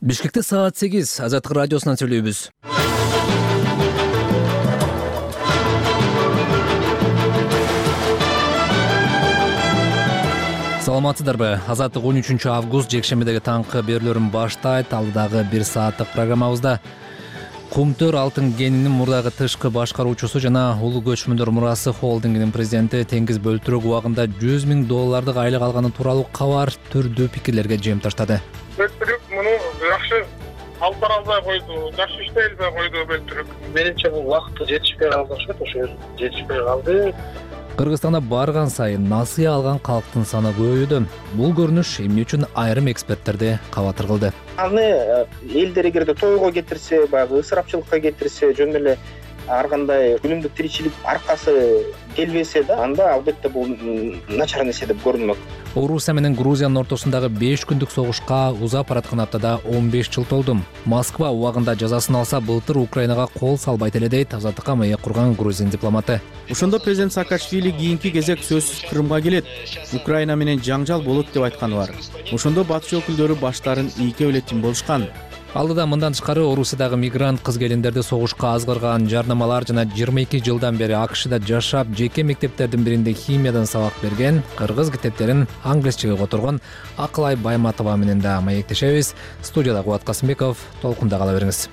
Бишкекте саат 8 Азаттык радиосунан сүйлөйбүз. Саламатсыздарбы? Азаттык 13 август жекшембидеги таңкы берүүлөрүн баштайт. Алдагы 1 сааттык программабызда Кумтөр алтын кенинин мурдагы тышкы башкаруучусу жана Улуу көчмөндөр мурасы холдингинин президенти Теңиз Бөлтүрөк убагында $100,000 айлык алганы тууралуу кабар түрдүү пикирлерге жем таштады. Бөлтүрөк муну жакшы алып бара албай койду, жакшы иштей албай койду Бөлтүрөк. Менимче бул убакыты жетишпей калды окшойт, ошо жетишпей калды. Кыргызстанда барган сайын насыя алган калктын саны көбөйүүдө. Бул көрүнүш эмне үчүн айрым эксперттерди кабатыр кылды. Аны элдер эгерде тойго кетирсе, баягы ысырапчылыкка кетирсе, жөн эле ар кандай күнүмдүк тиричилик аркасы келбесе да, анда албетте бул начар нерсе деп көрүнмөк. Орусия менен Грузиянын ортосундагы 5 күндүк согушка узап бараткан аптада 15 жыл толду. Москва убагында жазасын алса, былтыр Украинага кол салбайт эле дейт Азаттыкка мыйык курган грузин дипломаты. Ошондо президент Саакашвили кийинки кезек сөзсүз Крымга келет. Украина менен жаңжал болот деп айтканы бар. Ошондо батыш өкүлдөрү баштарын ийке белетин болушкан. Алдыда мындан тышкары Орусиядагы мигрант кыз-келиндерди согушка азгырган жарнамалар жана 22 жылдан бери АКШда жашап, жеке мектептердин биринде химиядан сабак берген, кыргыз китептерин англисчеге которгон Акылай Байматова менен да маектешебиз. Студияда Кубат Касымбеков, толкунда кала бериңиз.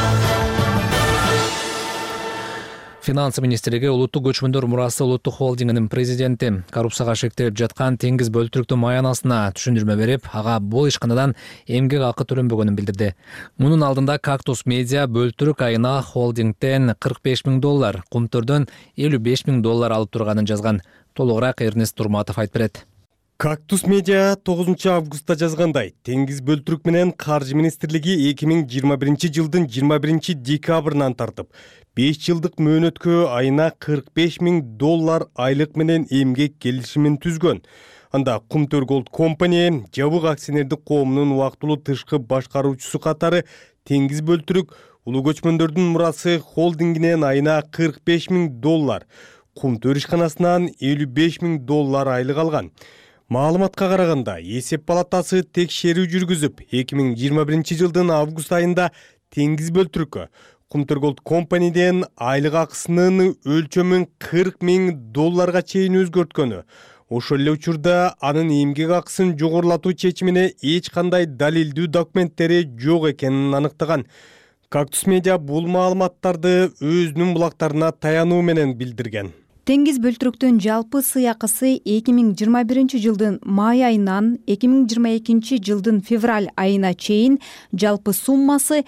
Финансы министрлиги Улуттук көчмөндөр мурасы улуттук холдингинин президенти коррупцияга шектелип жаткан Теңиз Бөлтүрөктүн маянасына түшүндүрмө берип, ага бул ишканадан эмгек акы төлөнбөгөнүн билдирди. Мунун алдында Кактус Медиа Бөлтүрөк айына холдингден $45,000, Кумтөрдөн $55,000 алып турганын жазган. Толугураак Эрнест Турматов айтып берет. Кактус Медиа 9 августта жазгандай, Теңиз Бөлтүрөк менен Каржы министрлиги 2021 жылдын 21 декабрынан тартып 5 жылдык мөөнөткө айына $45,000 айлык менен эмгек келишимин түзгөн. Анда Кумтөр Gold Company жабык акционердик коомунун убактылуу тышкы башкаруучусу катары Теңиз Бөлтүрөк Улуу көчмөндөрдүн мурасы холдингинен айына $45,000, Кумтөр ишканасынан $55,000 айлык алган. Маалыматка караганда, эсеп палатасы текшерүү жүргүзүп, 2021 жылдын август айында Теңиз Бөлтүрөккө Кумтөр Gold Company'ден айлык акысынын өлчөмүн $40,000 чейин өзгөрткөнү. Ошол эле учурда анын эмгек акысын жогорулатуу чечимине эч кандай далилдүү документтери жок экенин аныктаган. Кактус Медиа бул маалыматтарды өзүнүн булактарына таянуу менен билдирген. Теңиз Бөлтүрөктүн жалпы сыйакысы 2021 жылдын май айынан 2022 жылдын февраль айына чейин жалпы суммасы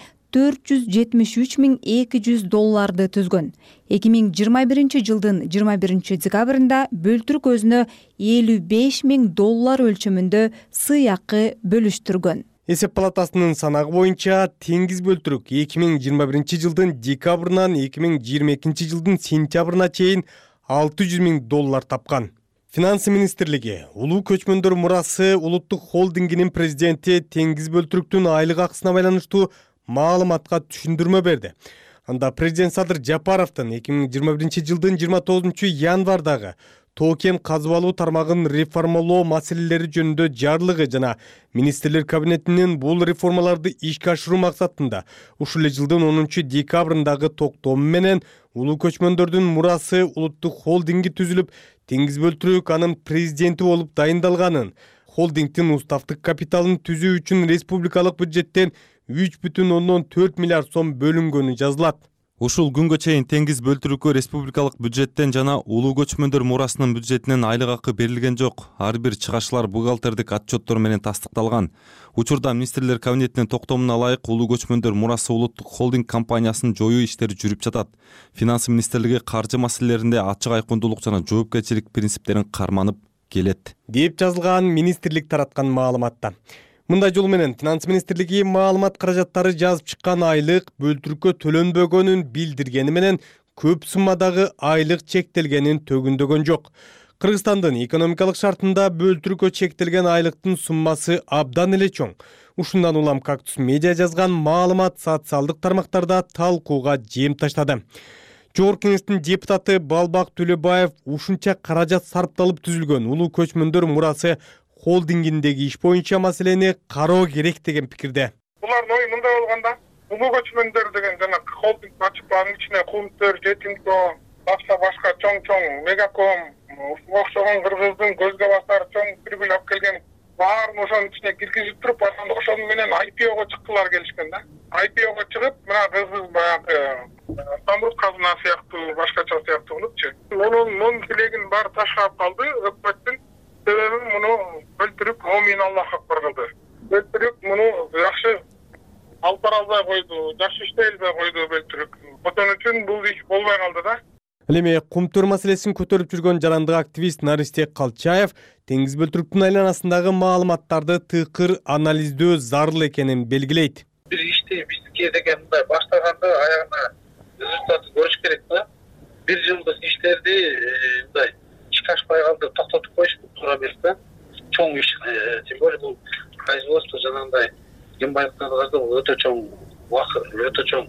$473,200 түзгөн. 2021 жылдын 21 декабрында Бөлтүрөк өзүнө $55,000 өлчөмүндө сыйакы бөлүштүргөн. Эсеп палатасынын санагы боюнча Теңиз Бөлтүрөк 2021 жылдын декабрынан 2022 жылдын сентябрына чейин $600,000 тапкан. Финансы министрлиги Улуу көчмөндөр мурасы улуттук холдингинин президенти Теңиз Бөлтүрөктүн айлык акысына байланыштуу маалыматка түшүндүрмө берди. Анда президент Садыр Жапаровдун 2021 жылдын 29 январдагы Тоо-кен казып алуу тармагын реформалоо маселелери жөнүндө жарлыгы жана министрлер кабинетинин бул реформаларды ишке ашыруу максатында ушул жылдын 10 декабрындагы токтому менен Улуу көчмөндөрдүн мурасы улуттук холдинги түзүлүп, Теңиз Бөлтүрөк анын президенти болуп дайындалганын, холдингдин уставдык капиталын түзүү үчүн республикалык бюджеттен $3,4 миллиард сом бөлүнгөнү жазылат. Ушул күнгө чейин Теңиз Бөлтүрөккө республикалык бюджеттен жана Улуу көчмөндөр мурасынын бюджетинен айлык акы берилген жок. Ар бир чыгашылар бухгалтердик отчеттор менен тастыкталган. Учурда министрлер кабинетинин токтомуна ылайык Улуу көчмөндөр мурасы улуттук холдинг компаниясын жоюу иштери жүрүп жатат. Финансы министрлиги каржы маселелеринде ачык айкындуулук жана жоопкерчилик принциптерин карманып келет, деп жазылган министрлик тараткан маалыматта. Мындай жол менен Финансы министрлиги маалымат каражаттары жазып чыккан айлык Бөлтүрөккө төлөнбөгөнүн билдиргени менен көп суммадагы айлык чектелгенин төгүндөгөн жок. Кыргызстандын экономикалык шартында Бөлтүрөккө чектелген айлыктын суммасы абдан эле чоң. Ушундан улам Кактус Медиа жазган маалымат социалдык тармактарда талкууга жем таштады. Жогорку кеңештин депутаты Балбак Төлөбаев ушунча каражат сарпталып түзүлгөн Улуу көчмөндөр мурасы холдингиндеги иш боюнча маселени кароо керек деген пикирде. Бул алардын ою мындай болгон да. Улуу көчмөндөр деген жанагы холдинг ачып анын ичине Кумтөр, Жетимко, башка чоң Мегаком, окшогон кыргыздын көзгө басар чоң бүлүгүл алып келген баарын ошонун ичине киргизип туруп, анан ошонун менен IPO'го чыктылар келишкен да. IPO'го чыгып, мына кыргыз баягы самұрық қазына сыяктуу, башкача сыяктуу кылыпчы. Мунун тилегин баары ташкап калды. Өкмөттүн себеби муну өлтүрүп, момин Аллах акбар кылды. Өлтүрүп, муну жакшы алып бара албай койду, жакшы иштей албай койду өлтүрүп. Ошон үчүн бул иш болбой калды да. Ал эми Кумтөр маселесин көтөрүп жүргөн жарандык активист Наристек Калчаев теңиз бөлтүрүктүн айланасындагы маалыматтарды тыкыр анализдөө зарыл экенин белгилейт. Бир ишти бизге деген мындай баштаганда аягына результаты көрүш керек да. Бир жылдык иштерди мындай ишке ашпай калды, токтотуп коюш туура эмес да. Чоң иш, тем более бул производство жанагындай кембайлыктарды өтө чоң убакыт, өтө чоң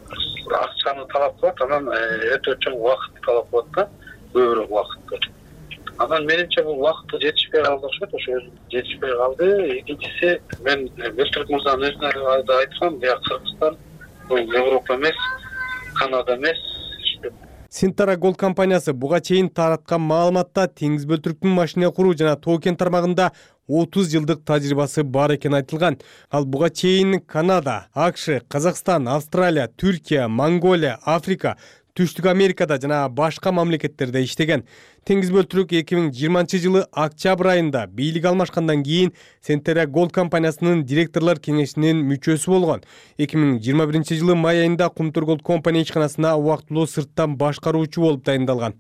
акчаны талап кылат, анан өтө чоң убакыт талап кылат да, көбүрөөк убакытты. Анан менимче бул убакытты жетишпей калды окшойт, ошо жетишпей калды. Экинчиси, мен Бөлтүрүк мырзанын өзүнө да айткам, бияк Кыргызстан, бул Европа эмес, Канада эмес. Синтара Голд компаниясы буга чейин тараткан маалыматта теңиз бөлтүрүктүн машина куруу жана токен тармагында 30 жылдык тажрыйбасы бар экени айтылган. Ал буга чейин Канада, АКШ, Казакстан, Австралия, Түркия, Монголия, Африка, Түштүк Америкада жана башка мамлекеттерде иштеген. Теңиз бөлтүрүк 2020 жылы октябрь айында бийлик алмашкандан кийин Синтара Голд компаниясынын директорлор кеңешинин мүчөсү болгон. 2021 жылы май айында Кумтөр Голд компания ишканасына убактылуу сырттан башкаруучу болуп дайындалган.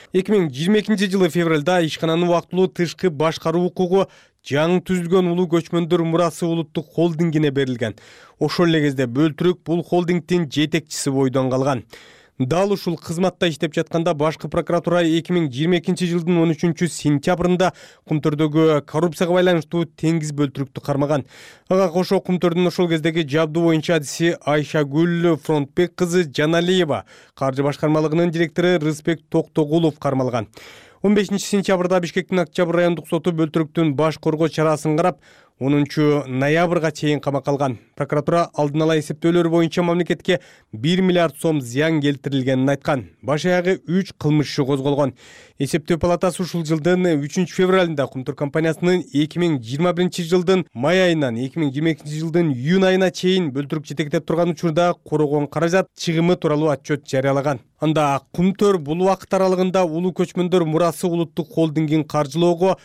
2022 жылы февралда ишкананын убактылуу тышкы башкаруу укугу жаңы түзүлгөн улуу көчмөндөр мурасы улуттук холдингине берилген. Ошол эле кезде бөлтүрүк бул холдингдин жетекчиси бойдон калган. Дал ушул кызматта иштеп жатканда башкы прокуратура 2022 жылдын 13 сентябрында Кумтөрдөгү коррупцияга байланыштуу теңиз бөлтүрүктү кармаган. Ага кошо Кумтөрдүн ошол кездеги жабдуу боюнча адиси Айшагүл Фронтбек кызы Жаналиева, каржы башкармалыгынын директору Рыспек Токтогулов кармалган. 15 сентябрда Бишкектин Октябрь райондук соту бөлтүрүктүн баш коргоо чарасын карап, 10 ноябрга чейин камакка алган. Прокуратура алдын ала эсептөөлөр боюнча мамлекетке 1 миллиард сом зыян келтирилгенин айткан. Баш аягы 3 кылмыш иши козголгон. Эсептөө палатасы ушул жылдын 3 февралында Кумтөр компаниясынын 2021 жылдын май айынан 2022 жылдын июнь айына чейин бөлтүрүк жетектеп турган учурда корогон каражат чыгымы тууралуу отчет жарыялаган. Анда Кумтөр бул убакыт аралыгында улуу көчмөндөр мурасы улуттук холдингин каржылоого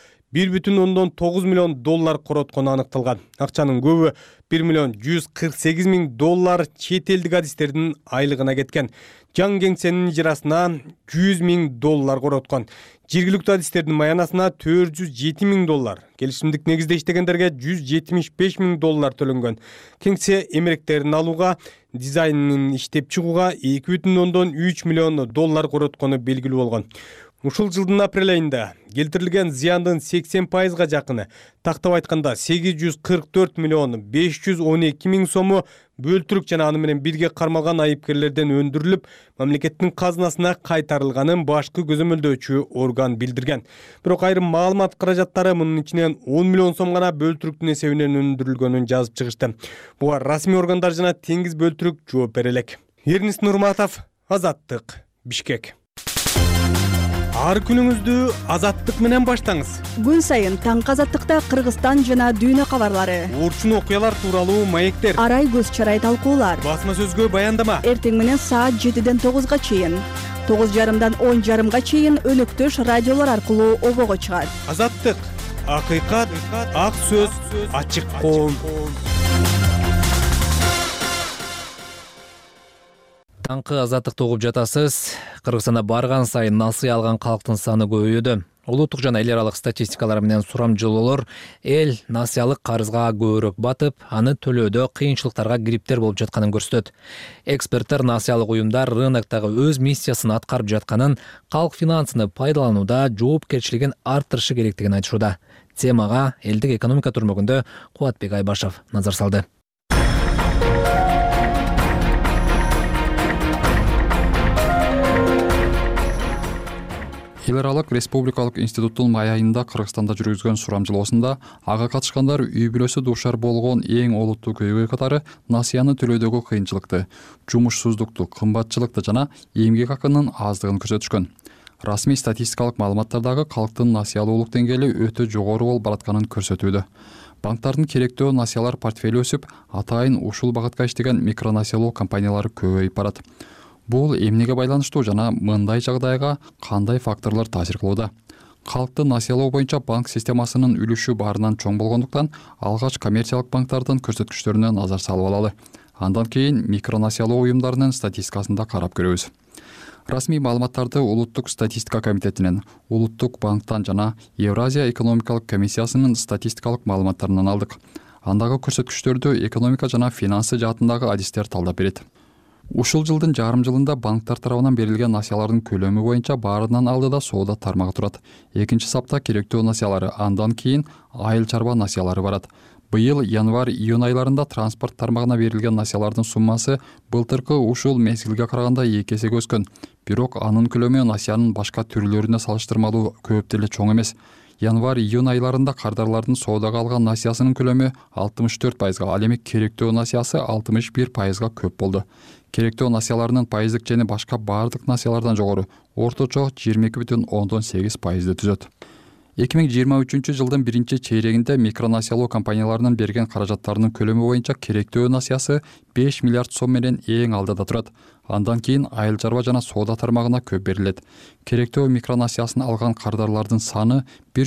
1,9 миллион доллар короткону аныкталган. Акчанын көбү 1 миллион 148 миң доллар чет элдик адистердин айлыгына кеткен. Жаң кеңсенин ижарасына 100 миң доллар короткон. Жергиликтүү адистердин маянасына 407 миң доллар. Келишимдик негизде иштегендерге 175 миң доллар төлөнгөн. Кеңсе эмеректерин алууга, дизайнын иштеп чыгууга 2,3 миллион доллар короткону белгилүү болгон. Ушул жылдын апрель айында келтирилген зыяндын 80%га жакыны, тактап айтканда 844 миллион 512 миң сому бөлтүрүк жана аны менен бирге кармалган айыпкерлерден өндүрүлүп, мамлекеттин казынасына кайтарылганын башкы көзөмөлдөөчү орган билдирген. Бирок айрым маалымат каражаттары мунун ичинен 10 миллион сом гана бөлтүрүктүн эсебинен өндүрүлгөнүн жазып чыгышты. Буга расмий органдар жана теңиз бөлтүрүк жооп бере элек. Эрнис Нурматов, Азаттык, Бишкек. Ар күнүңүздү Азаттык менен баштаңыз. Күн сайын таңкы Азаттыкта Кыргызстан жана дүйнө кабарлары, Орчун окуялар тууралуу маектер, арай көз чарай талкуулар, басма сөзгө баяндама. Эртең менен саат 7ден 9га чейин, 9:30дан 10:30га чейин өнөктөш радиолор аркылуу обого чыгат. Азаттык, акыйкат, ак сөз, ачык коом. Таңкы Азаттыкты угуп жатасыз. Кыргызстанда барган сайын насыя алган калктын саны көбөйүүдө. Улуттук жана эл аралык статистикалар менен сурамжылоолор эл насыялык карызга көбүрөөк батып, аны төлөөдө кыйынчылыктарга кириптер болуп жатканын көрсөтөт. Эксперттер насыялык уюмдар рыноктогу өз миссиясын аткарып жатканын, калк финансыны пайдаланууда жоопкерчилигин арттырышы керектигин айтышууда. Темага элдик экономика түрмөгүндө Кубатбек Айбашев назар салды. Эл аралык республикалык институттун май айында Кыргызстанда жүргүзгөн сурамжылоосунда ага катышкандар үй бүлөсү дуушар болгон эң олуттуу көйгөй катары насыяны төлөөдөгү кыйынчылыкты, жумушсуздукту, кымбатчылыкты жана эмгек акынын аздыгын көрсөтүшкөн. Расмий статистикалык маалыматтардагы калктын насыялуулук деңгээли өтө жогору болуп баратканын көрсөтүүдө. Банктардын керектөө насыялар портфели өсүп, атайын ушул багытка иштеген микронасыялоо компаниялары көбөйүп барат. Бул эмнеге байланыштуу жана мындай жагдайга кандай факторлор таасир кылууда? Калкты насыялоо боюнча банк системасынын үлүшү баарынан чоң болгондуктан алгач коммерциялык банктардын көрсөткүчтөрүнө назар салып алалы. Андан кийин микронасыялоо уюмдарынын статистикасын да карап көрөбүз. Расмий маалыматтарды Улуттук статистика комитетинен, Улуттук банктан жана Евразия экономикалык комиссиясынын статистикалык маалыматтарынан алдык. Андагы көрсөткүчтөрдү экономика жана финансы жаатындагы адистер талдап берет. Ушул жылдын жарым жылында банктар тарабынан берилген насыялардын көлөмү боюнча баарынан алдыда соода тармагы турат. Экинчи сапта керектөө насыялары, андан кийин айыл чарба насыялары барат. Быйыл январь-июнь айларында транспорт тармагына берилген насыялардын суммасы былтыркы ушул мезгилге караганда 2 эсеге өскөн. Бирок анын көлөмү насыянын башка түрлөрүнө салыштырмалуу көп деле чоң эмес. Январь-июнь айларында кардарлардын соодага алган насыясынын көлөмү 64%, ал эми керектөө насыясы 61%га көп болду. Керектөө насыяларынын пайыздык жени башка бардык насыялардан жогору, орточо 22,8%ды түзөт. 2023 жылдын биринчи чейрегинде микронасыялоо компанияларынын берген каражаттарынын көлөмү боюнча керектөө насыясы 5 миллиард сом менен эң алдыда турат. Андан кийин айыл чарба жана соода тармагына көп берилет. Керектөө микронасыясын алган кардарлардын саны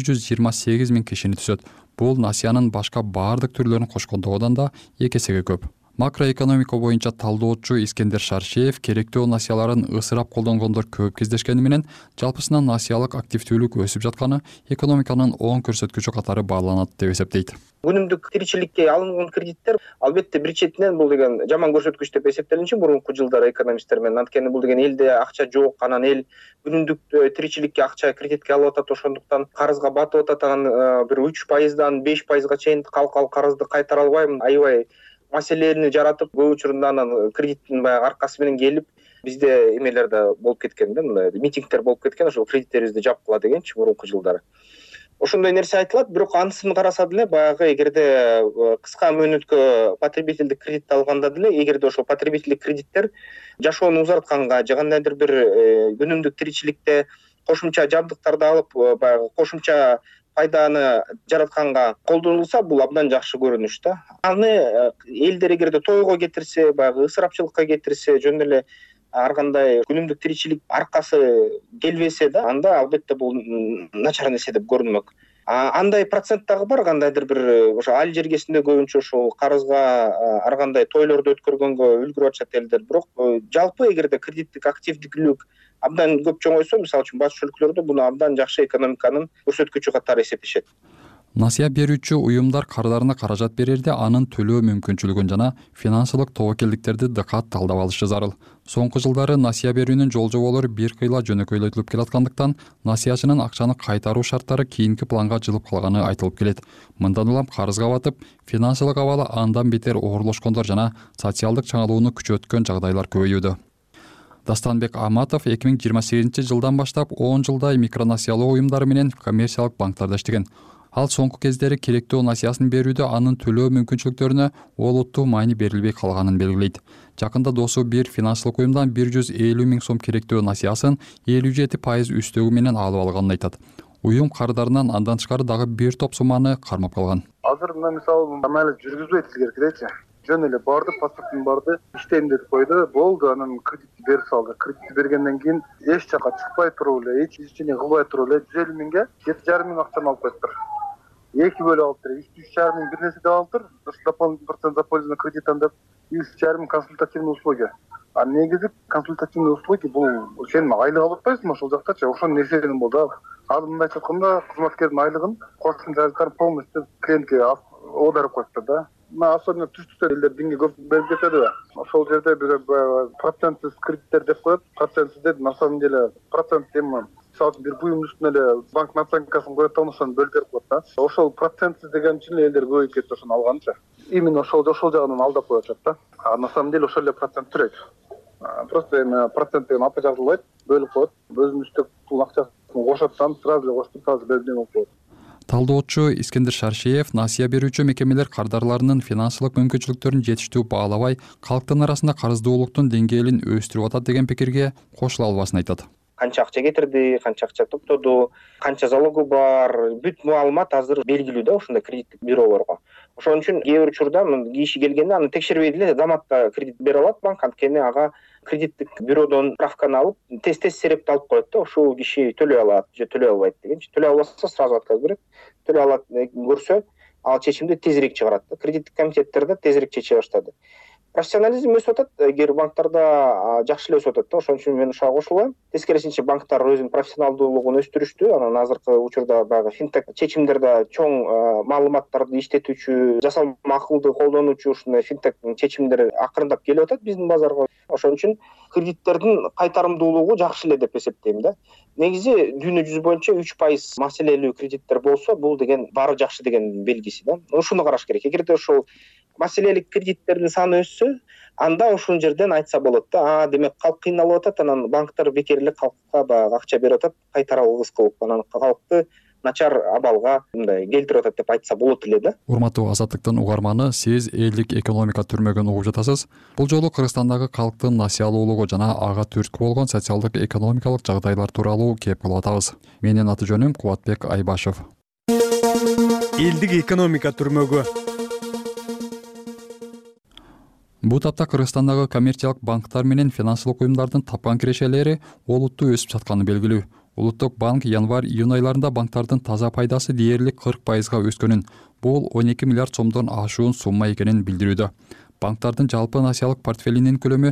128 000 кишини түзөт. Бул насыянын башка бардык түрлөрүн кошкондогудан да 2 эсеге көп. Макроэкономика боюнча талдоочу Искендер Шаршеев керектөө насыяларын ысырап колдонгондор көп кездешкени менен жалпысынан насыялык активдүүлүк өсүп жатканы экономиканын оң көрсөткүчү катары бааланат деп эсептейт. Күнүмдүк тиричиликке алынган кредиттер албетте бир четинен бул деген жаман көрсөткүч деп эсептелинчи мурунку жылдары экономисттер менен. Анткени бул деген элде акча жок, анан эл күнүмдүк тиричиликке акча кредитке алып атат, ошондуктан карызга батып атат. Анан бир 3%дан 5%га чейин калкал карызды кайтара албайм, аябай маселени жаратып, көп учурунда анан кредиттин баягы аркасы менен келип, бизде эмелерде болуп кеткен да, митингдер болуп кеткен, ошол кредиттерибизди жапкыла дегенчи мурунку жылдары. Ошондой нерсе айтылат, бирок анысын караса деле баягы эгерде кыска мөөнөткө потребительдик кредит алганда деле, эгерде ошол потребительдик кредиттер жашоону узартканга же кандайдыр бир күнүмдүк тиричиликте кошумча жабдыктарды алып, баягы кошумча пайданы жаратканга колдонулса, бул абдан жакшы көрүнүш да. Аны элдер эгерде тойго кетирсе, баягы ысырапчылыкка кетирсе, жөн эле ар кандай күнүмдүк тиричилик аркасы келбесе да, анда албетте бул начар нерсе деп көрүнмөк. Андай процент дагы бар, кандайдыр бир ошо айыл жергесинде көбүнчө ошол карызга ар кандай тойлорду өткөргөнгө үлгүрүп атышат элдер. Бирок жалпы эгерде кредиттик активдүүлүк абдан көп чоңойсо, мисалы үчүн башка өлкөлөрдө буну абдан жакшы экономиканын көрсөткүчү катары эсептешет. Насыя берүүчү уюмдар кардарына каражат берерде анын төлөө мүмкүнчүлүгүн жана финансылык тобокелдиктерди дыкат талдап алышы зарыл. Соңку жылдары насыя берүүнүн жол жоболору бир кыйла жөнөкөйлөтүлүп келаткандыктан насыячынын акчаны кайтаруу шарттары кийинки планга жылып калганы айтылып келет. Мындан улам карызга батып, финансылык абалы андан бетер оорлошкондор жана социалдык чаңалууну күчөткөн жагдайлар көбөйүүдө. Дастанбек Аматов 2028 жылдан баштап 10 жылдай микронасыялоо уюмдары менен коммерциялык банктарда иштеген. Ал соңку кездери керектөө насыясын берүүдө анын төлөө мүмкүнчүлүктөрүнө олуттуу маани берилбей калганын белгилейт. Жакында досу бир финансылык уюмдан 150 000 сом керектөө насыясын 57% үстөгү менен алып алганын айтат. Уюм кардарынан андан тышкары дагы бир топ сумманы кармап калган. Азыр мына мисалы амалет жүргүзбөйт илгеркидечи. Жөн эле барды, паспортун барды иштейм деп койду. Болду, анан кредитти берип салды. Кредитти бергенден кийин эч жака чыкпай туруп эле, эч ишчини кылбай туруп эле 150 000ге 7,5 миң акчаны алып коюптур. 2 бөлүп алыптыр. 3,5 миң бир нерсе деп алыптыр. Дополнительный за пользование кредитом деп 3,5 миң консультативный услуги. А негизи консультативный услуги бул сен айлык алып атпайсыңбы ошол жактачы? Ошол нерседен болду. Азыр мындай айтканда кызматкердин айлыгын кошумча полностью клиентке оодарып коюптур да. Мына особенно түштүктө элдер динге көп берип кетет да. Ошол жерде бир процентсиз кредиттер деп коет. Процентсиз деп на самом деле процент эми мисалы бир буюмдун үстүнө эле банк наценкасын коет да, ошону бөлүп берип коет да. Ошол процентсиз деген үчүн элдер көбөйүп кетти ошону алганча. Именно ошол жагынан алдап коюп атат да. А на самом деле ошол эле процент төрөйт. Просто эми процент деген апа жазылбайт, бөлүп коет. Өзүнүн үстөк пул акчасы кошот там сразу эле коштуп сразу бердим болуп калат. Талдоочу Искендер Шаршиев насыя берүүчү мекемелер кардарларынын финансылык мүмкүнчүлүктөрүн жетиштүү баалабай, калктын арасында карыздуулуктун деңгээлин өстүрүп атат деген пикирге кошула албасын айтат. Канча акча кетирди, канча акча топтоду, канча залогу бар, бүт маалымат азыр белгилүү да ушундай кредиттик бюролорго. Ошон үчүн кээ бир учурда киши келгенде аны текшербей деле заматта кредит бере алат банк, анткени ага кредиттик бюродон справканы алып, тез серепти алып коет да, ушул киши төлөй алат же төлөй албайт дегенчи. Төлөй албаса сразу отказ берет. Төлөй алат көрсө, ал чечимди тезирээк чыгарат да. Кредиттик комитеттерде тезирээк чече баштады. Профессионализм өсүп атат, эгер банктарда жакшы эле өсүп атат да, ошон үчүн мен ушуга кошулбайм. Тескерисинче банктар өзүнүн профессионалдуулугун өстүрүштү. Анан азыркы учурда баягы финтек чечимдерде чоң маалыматтарды иштетүүчү, жасалма акылды колдонуучу ушундай финтек чечимдер акырындап келип атат биздин базарга. Ошон үчүн кредиттердин кайтарымдуулугу жакшы эле деп эсептейм да. Негизи дүйнө жүзү боюнча 3% маселелүү кредиттер болсо, бул деген баары жакшы деген белгиси да. Ушуну караш керек. Эгерде ошол маселелик кредиттердин саны өссө, анда ушул жерден айтса болот да, демек калк кыйналып атат, анан банктар бекер эле калкка баягы акча берип атат, кайтара алгыс кылып, анан калкты начар абалга мындай келтирип атат деп айтса болот эле да. Урматтуу Азаттыктын угарманы, сиз элдик экономика түрмөгүн угуп жатасыз. Бул жолу Кыргызстандагы калктын насыялуулугу жана ага түрткү болгон социалдык экономикалык жагдайлар тууралуу кеп кылып атабыз. Менин аты жөнүм Кубатбек Айбашев. Элдик экономика түрмөгү. Бул тапта Кыргызстандагы коммерциялык банктар менен финансылык уюмдардын тапкан кирешелери олуттуу өсүп жатканы белгилүү. Улуттук банк январь-июнь айларында банктардын таза пайдасы дээрлик 40%га өскөнүн, бул 12 миллиард сомдон ашуун сумма экенин билдирүүдө. Банктардын жалпы насыялык портфелинин көлөмү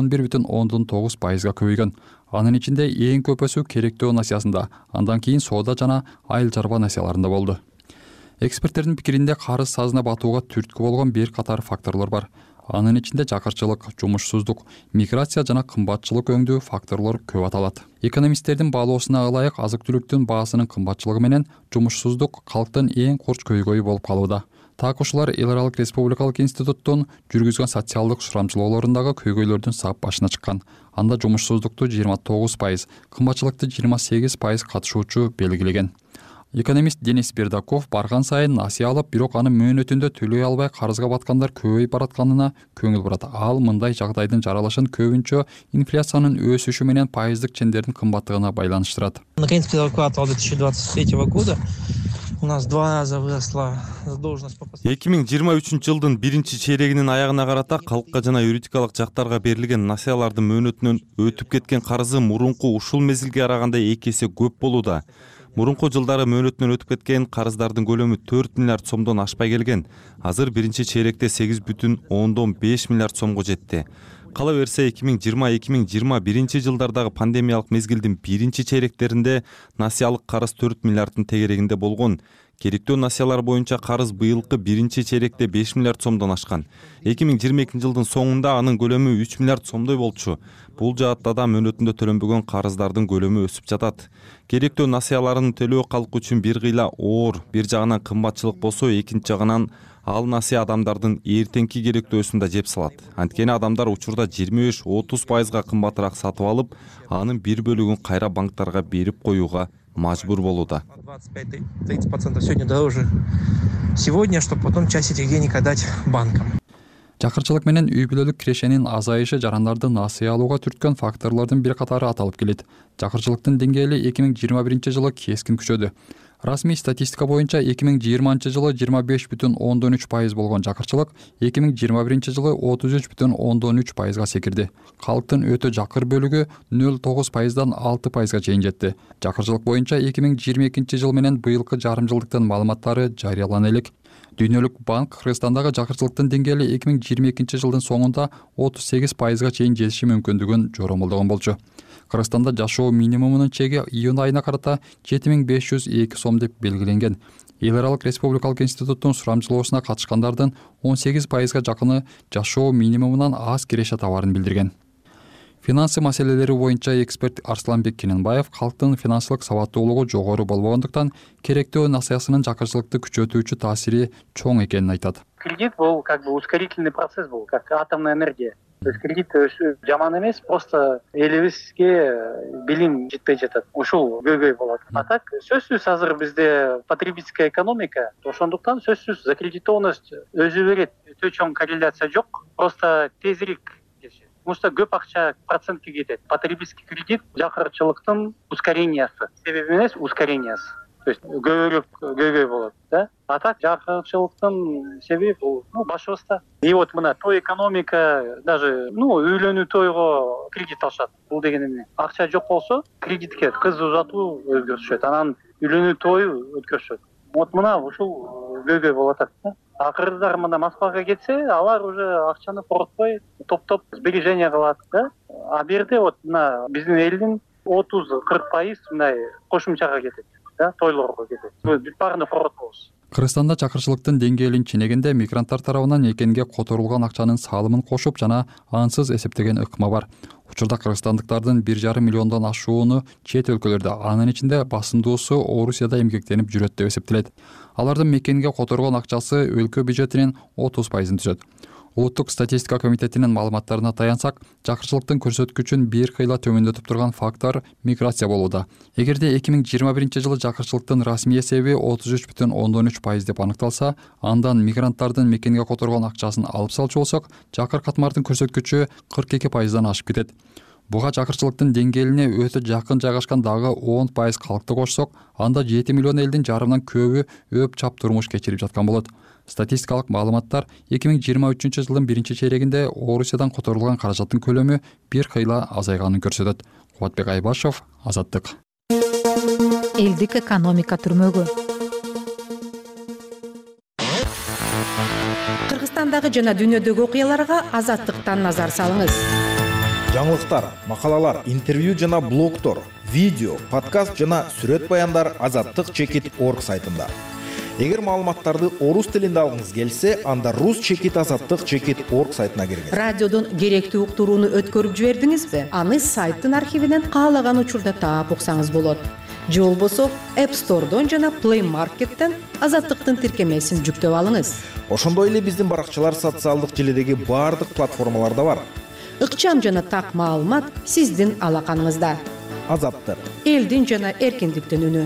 11,9%га көбөйгөн. Анын ичинде эң көпөсү керектөө насыясында, андан кийин соода жана айыл чарба насыяларында болду. Эксперттердин пикиринде карыз сазына батууга түрткү болгон бир катар факторлор бар. Анын ичинде жакырчылык, жумушсуздук, миграция жана кымбатчылык өңдүү факторлор көп аталат. Экономисттердин баалоосуна ылайык азык-түлүктүн баасынын кымбатчылыгы менен жумушсуздук калктын эң курч көйгөйү болуп калууда. Так ушулар Эл аралык республикалык институттун жүргүзгөн социалдык сурамчылоолорундагы көйгөйлөрдүн сап башына чыккан. Анда жумушсуздукту 29%, кымбатчылыкты 28% катышуучу белгилеген. Экономист Денис Бердаков барган сайын насыя алып, бирок аны мөөнөтүндө төлөй албай карызга баткандар көбөйүп баратканына көңүл бурат. Ал мындай жагдайдын жаралышын көбүнчө инфляциянын өсүшү менен пайыздык чендердин кымбаттыгына байланыштырат. Наконец, первый квартал 2023 года у нас 2 раза выросла задолженность по 2023 жылдын биринчи чейрегинин аягына карата калкка жана юридикалык жактарга берилген насыялардын мөөнөтүнөн өтүп кеткен карызы мурунку ушул мезгилге караганда 2 эсе көп болууда. Мурунку жылдары мөөнөтүнөн өтүп кеткен карыздардын көлөмү 4 миллиард сомдон ашпай келген. Азыр биринчи чейректе 8,5 миллиард сомго жетти. Кала берсе 2020-2021 жылдардагы пандемиялык мезгилдин биринчи чейректеринде насыялык карыз 4 миллиарддын тегерегинде болгон. Керектөө насыялар боюнча карыз быйылкы биринчи чейректе 5 миллиард сомдон ашкан. 2022 жылдын соңунда анын көлөмү 3 миллиард сомдой болчу. Бул жаатта да мөөнөтүндө төлөнбөгөн карыздардын көлөмү өсүп жатат. Керектөө насыяларын төлөө калк үчүн бир кыйла оор, бир жагынан кымбатчылык болсо, экинчи жагынан ал насыя адамдардын эртеңки керектөөсүн да жеп салат. Анткени адамдар учурда 25-30%га кымбатыраак сатып алып, анын бир бөлүгүн кайра банктарга берип коюуга мажбур болууда. 25-30% сегодня дороже сегодня, чтобы потом часть этих денег отдать банкам. Жакырчылык менен үй бүлөлүк кирешенин азайышы жарандарды насыя алууга түрткөн факторлордун бир катары аталып келет. Жакырчылыктын деңгээли 2021 жылы кескин күчөдү. Расмий статистика боюнча 2020 жылы 25,3% болгон жакырчылык 2021 жылы 33,3%га секирди. Калктын өтө жакыр бөлүгү 0,9%дан 6%га чейин жетти. Жакырчылык боюнча 2022 жыл менен быйылкы жарым жылдыктын маалыматтары жарыялана элек. Дүйнөлүк банк Кыргызстандагы жакырчылыктын деңгээли 2022 жылдын соңунда 38%га чейин жетиши мүмкүндүгүн жоромолдогон болчу. Кыргызстанда жашоо минимумунун чеги июнь айына карата 7502 сом деп белгиленген. Эл аралык республикалык институттун сурамчылоосуна катышкандардын 18%га жакыны жашоо минимумунан аз киреше табарын билдирген. Финансы маселелери боюнча эксперт Арсланбек Кененбаев калктын финансылык сабаттуулугу жогору болбогондуктан керектөө насыясынын жакырчылыкты күчөтүүчү таасири чоң экенин айтат. Кредит был как бы ускорительный процесс был, как атомная энергия. Кредит жаман эмес, просто элибизге билим жетпей жатат. Ушул көйгөй болот. А так сөзсүз азыр бизде потребительская экономика, ошондуктан сөзсүз закредитованность өзү берет. Өтө чоң корреляция жок, просто тезирээк келишет. Потому что көп акча процентке кетет. Потребительский кредит жакырчылыктын ускорениясы. Себеби эмес, ускорениясы. То есть көбүрөөк көйгөй болот, да? А так жакырчылыктын себеби бул башыбызда. И вот мына той экономика, даже үйлөнүү тойго кредит алышат. Бул деген эмне? Акча жок болсо, кредитке кыз узатуу өзгөрүшөт, анан үйлөнүү тою өткөрүшөт. Вот мына ушул көйгөй болуп атат, да? А кыргыздар мына Москвага кетсе, алар уже акчаны коротпой топ-топ сбережение кылат, да? А бу жерде вот мына биздин элдин 30-40% мындай кошумчага кетет. Тойлорго кетет. Бүт баарына коротпойбуз. Кыргызстанда чакырчылыктын деңгээлин ченегенде мигранттар тарабынан экенге которулган акчанын салымын кошуп жана ансыз эсептеген ыкма бар. Учурда кыргызстандыктардын 1,5 миллиондон ашууну чет өлкөлөрдө, анын ичинде басымдуусу Орусияда эмгектенип жүрөт деп эсептелет. Алардын мекенге которгон акчасы өлкө бюджетинин 30%-ын түзөт. Улуттук статистика комитетинин маалыматтарына таянсак, чакырчылыктын көрсөткүчүн бир кыйла төмөндөтүп турган фактор миграция болууда. Эгерде 2021-жылы чакырчылыктын расмий эсеби 33,3% деп аныкталса, андан мигранттардын мекенге которгон акчасын алып салчу болсок, чакыр катмардын көрсөткүчү 42%дан ашып кетет. Буга чакырчылыктын деңгээлине өтө жакын жайгашкан дагы 10% калкты кошсок, анда 7 миллион элдин жарымынан көбү өп чап турмуш кечирип жаткан болот. Статистикалык маалыматтар 2023-жылдын 1-чейрегинде Орусиядан которулган каражаттын көлөмү бир кыйла азайганын көрсөтөт. Кубатбек Айбашев, Азаттык. Элдик экономика түрмөгү. Кыргызстандагы жана дүйнөдөгү окуяларга Азаттыктан назар салыңыз. Жаңылыктар, макалалар, интервью жана блогтор, видео, подкаст жана сүрөт баяндар azattik.org сайтында. Эгер маалыматтарды орус тилинде алгыңыз келсе, анда rus.azattik.org сайтына киргиз. Радиодон керектүү уктурууну өткөрүп жибердиңизби? Аны сайттын архивинен каалаган учурда таап уксаңыз болот. Же болбосо App Store'дон жана Play Market'тен Азаттыктын тиркемесин жүктөп алыңыз. Ошондой эле биздин баракчалар социалдык желидеги баардык платформаларда бар. Ыкчам жана так маалымат сиздин алаканыңызда. Азаттык. Элдин жана эркиндиктин үнү.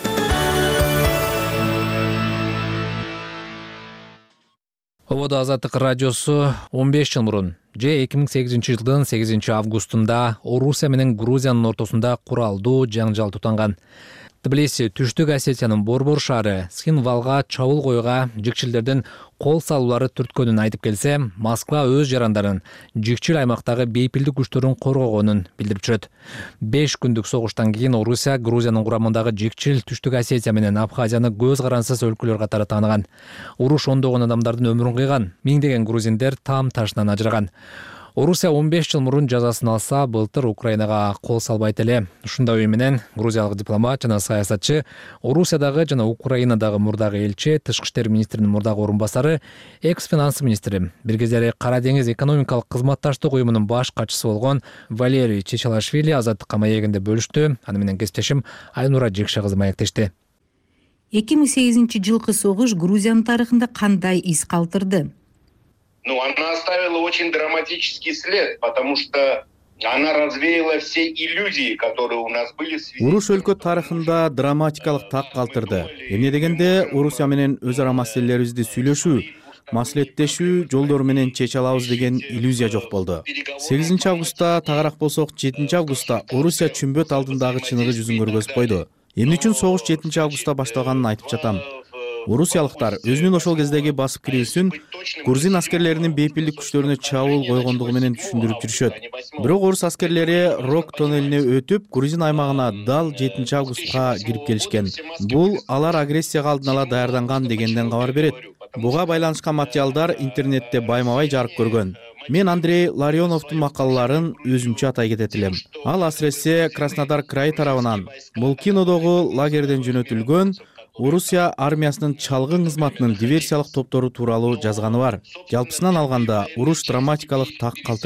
Ободо Азаттык радиосу 15 жыл мурун, же 2008-жылдын 8-августунда Орусия менен Грузиянын ортосунда куралдуу жаңжал тутанган. Тбилиси Түштүк Осетиянын Борбор шаары Схинвалга чабуул коюуга жикчилдердин кол салуулары түрткөнүн айтып келсе, Москва өз жарандарын жикчил аймактагы бейпилдик күчтөрүн коргогонун билдирип жүрөт. 5 күндүк согуштан кийин Орусия Грузиянын курамындагы жикчил Түштүк Осетия менен Абхазияны көз карансыз өлкөлөр катары тааныган. Уруш ондогон адамдардын өмүрүн кыйган, миңдеген грузиндер таам ташынан ажыраган. Орусия 15 жыл мурун жазасын алса, былтыр Украинага кол салбайт эле. Ушундай ой менен грузиялык дипломат жана саясатчы, Орусиядагы жана Украинадагы мурдагы элчи, Тышкы иштер министринин мурдагы орун басары, экс-финанс министри, бир кездери Кара деңиз экономикалык кызматташтык уюмунун баш катчысы болгон Валерий Чечалашвили Азаттыкка маегинде бөлүштү. Аны менен кесиптешим Айнура Жекше кызы маектешти. 2008-жылкы согуш Грузиянын тарыхында кандай из калтырды? Она оставила очень драматический след, потому что она развеяла все иллюзии, которые у нас были. Уруш өлкө тарыхында драматикалык так калтырды. Эмне дегенде, Орусия менен өз ара маселелерибизди сүйлөшүү, маслихаттешүү жолдору менен чече алабыз деген иллюзия жок болду. 8-августта тагыраак болсок, 7-августта Орусия чүмбөт алдындагы чыныгы жүзүн көргөзүп койду. Эмне үчүн согуш 7-августта башталганын айтып жатам. Орусиялыктар өзүнүн ошол кездеги басып кирүүсүн грузин аскерлеринин бейпилдик күчтөрүнө чабуул койгондугу менен түшүндүрүп жүрүшөт. Бирок орус аскерлери Рок тоннелине өтүп, грузин аймагына дал 7-августка кирип келишкен. Бул алар агрессияга алдын ала даярданган дегенден кабар берет. Буга байланышкан материалдар интернетте байма-бай жарык көргөн. Мен Андрей Ларионовдун макалаларын өзүмчө атай кетет элем. Ал асыресе Краснодар крайы тарабынан Молкинодогу лагерден жөнөтүлгөн Орусия армиясынын чалгын кызматынын диверсиялык топтору тууралуу жазганы бар. Жалпысынан алганда, уруш драматикалык так калтырды.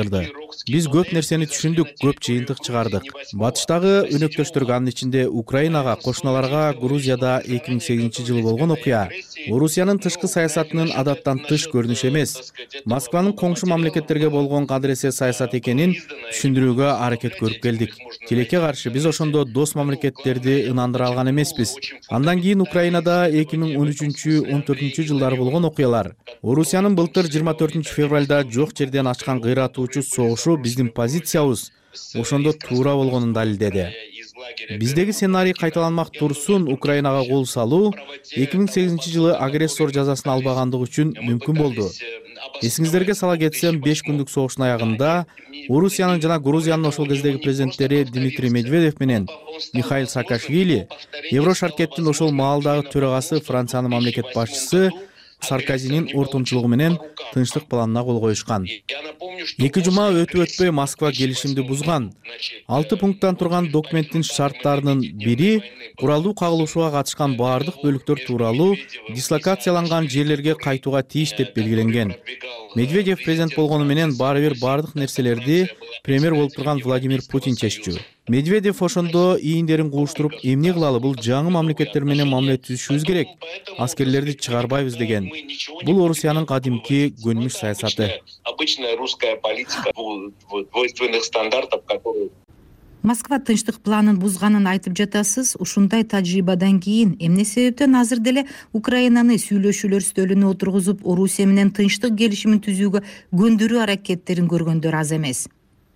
Биз көп нерсени түшүндүк, көп жыйынтык чыгардык. Батыштагы өнөктөштөргө, анын ичинде Украинага, кошуналарга Грузияда 2008-жылы болгон окуя Орусиянын тышкы саясатынын адаттан тыш көрүнүш эмес, Москванын коңшу мамлекеттерге болгон кадыресе саясат экенин түшүндүрүүгө аракет көрүп келдик. Тилекке каршы биз ошондо дос мамлекеттерди ынандыра алган эмеспиз. Андан кийин Украинада 2013-14 жылдары болгон окуялар, Орусиянын былтыр 24 февралда жок жерден ачкан кыйратуучу согушу биздин позициябыз ошондо туура болгонун далилдеди. Биздеги сценарий кайталанмак турсун Украинага кол салуу 2008-жылы агрессор жазасын албагандыгы үчүн мүмкүн болду. Эсиңиздерге сала кетсем, 5 күндүк согуштун аягында Орусиянын жана Грузиянын ошол кездеги президенттери Дмитрий Медведев менен Михаил Саакашвили, Еврошаркеттин ошол маалдагы төрагасы Франциянын мамлекет башчысы Саркозинин ортомчулугу менен тынчтык планына кол коюшкан. 2 жума өтүп-өтпөй Москва келишимди бузган. 6 пункттан турган документтин шарттарынын бири куралдуу кагылышууга катышкан баардык бөлүктөр тууралуу дислокацияланган жерлерге кайтууга тийиш деп белгиленген. Медведев президент болгону менен баардык нерселерди премьер болуп турган Владимир Путин чеччү. Медведев ошондо ийиндерин кууштуруп, эмне кылалы, бул жаңы мамлекеттер менен мамиле түзүшүбүз керек, аскерлерди чыгарбайбыз деген. Бул Орусиянын кадимки көнүмүш саясаты. Обычная русская политика двойственных стандартов, которые... Москва тынчтык планын бузганын айтып жатасыз. Ушундай тажрыйбадан кийин эмне себептен азыр деле Украинаны сүйлөшүүлөр стөлүнө отургузуп, Орусия менен тынчтык келишимин түзүүгө көндүрүү аракеттерин көргөндөр аз эмес?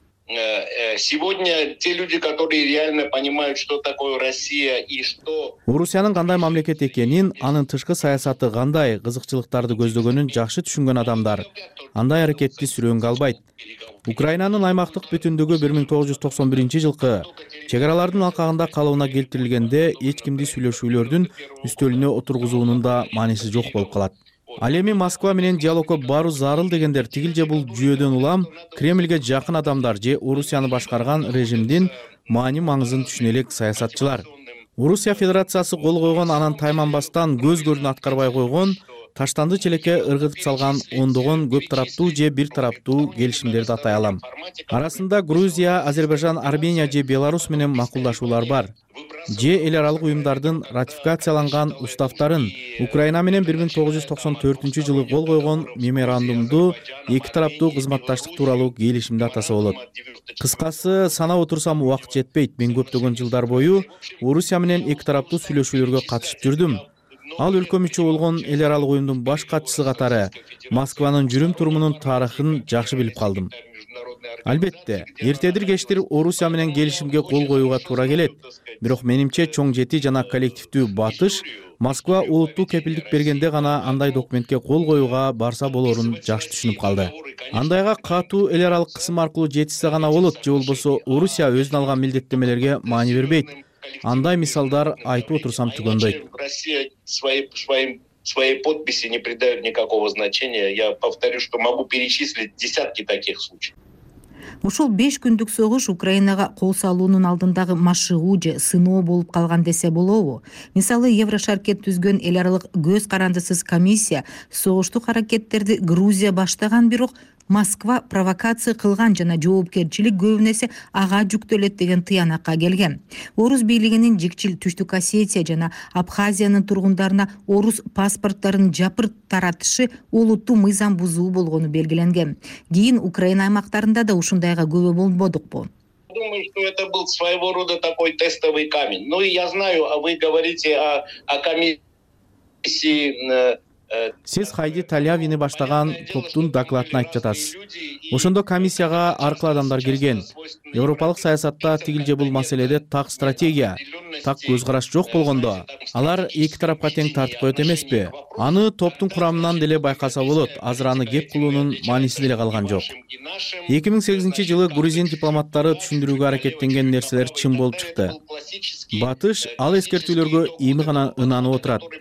Сегодня те люди, которые реально понимают, что такое Россия и что... Орусиянын кандай мамлекет экенин, анын тышкы саясаты кандай, кызыкчылыктарды көздөгөнүн жакшы түшүнгөн адамдар андай аракетти сүрөөнгө албайт. Украинанын аймактык бүтүндүгү 1991-жылкы чек аралардын алкагында калыбына келтирилгенде эч кимди сүйлөшүүлөрдүн үстөлүнө отургузуунун да мааниси жок болуп калат. Ал эми Москва менен диалогко баруу зарыл дегендер тигил же бул жүйөдөн улам Кремльге жакын адамдар же Орусияны башкарган режимдин маани-маңызын түшүнө элек саясатчылар. Орусия Федерациясы кол койгон, анан тайманбастан көз көрүн аткарбай койгон, таштанды челекке ыргытып салган ондогон көп тараптуу же бир тараптуу келишимдерди атай алам. Арасында Грузия, Азербайжан, Армения же Беларусь менен макулдашуулар бар. Же эл аралык уюмдардын ратификацияланган уставтарын, Украина менен 1994-жылы кол койгон меморандумду, эки тараптуу кызматташтык тууралуу келишимди атаса болот. Кыскасы, санап отурсам убакыт жетпейт. Мен көптөгөн жылдар бою Орусия менен эки тараптуу сүйлөшүүлөргө катышып жүрдүм. Ал өлкө мүчө болгон эл аралык уюмдун баш катчысы катары Москванын жүрүм турумунун тарыхын жакшы билип калдым. Албетте, эртедир кечтир Орусия менен келишимге кол коюуга туура келет. Бирок менимче чоң жети жана коллективдүү батыш Москва улуттуу кепилдик бергенде гана андай документке кол коюуга барса болорун жакшы түшүнүп калды. Андайга катуу эл аралык кысым аркылуу жетишсе гана болот, же болбосо Орусия өзүнө алган милдеттемелерге маани бербейт. Андай мисалдар айтып отурсам түгөндөйт. Россия своей подписи не придает никакого значения. Я повторю, что могу перечислить десятки таких случаев. Ушул 5 күндүк согуш Украинага кол салуунун алдындагы машыгуу же сыноо болуп калган десе болобу? Мисалы, Еврошаркет түзгөн эл аралык көз карандысыз комиссия согуштук аракеттерди Грузия баштаган, бирок Москва провокация кылган жана жоопкерчилик көбүнесе ага жүктөлөт деген тыянакка келген. Орус бийлигинин жикчил Түштүк Осетия жана Абхазиянын тургундарына орус паспорттарын жапыр таратышы улуттуу мыйзам бузуу болгону белгиленген. Кийин Украина аймактарында да ушундайга күбө болбодукпу? Думаю, что это был своего рода такой тестовый камень. Ну и я знаю, а вы говорите о комиссии... Сиз Хайди Талявини баштаган топтун докладын айтып жатасыз. Ошондо комиссияга аркылуу адамдар кирген. Европалык саясатта тигил же бул маселеде так стратегия, так көз караш жок болгондо, алар эки тарапка тең тартып коет эмеспи? Аны топтун курамынан деле байкаса болот. Азыр аны кеп кылуунун мааниси деле калган жок. 2008-жылы грузин дипломаттары түшүндүрүүгө аракеттенген нерселер чын болуп чыкты. Батыш ал эскертүүлөргө эми гана ынанып отурат.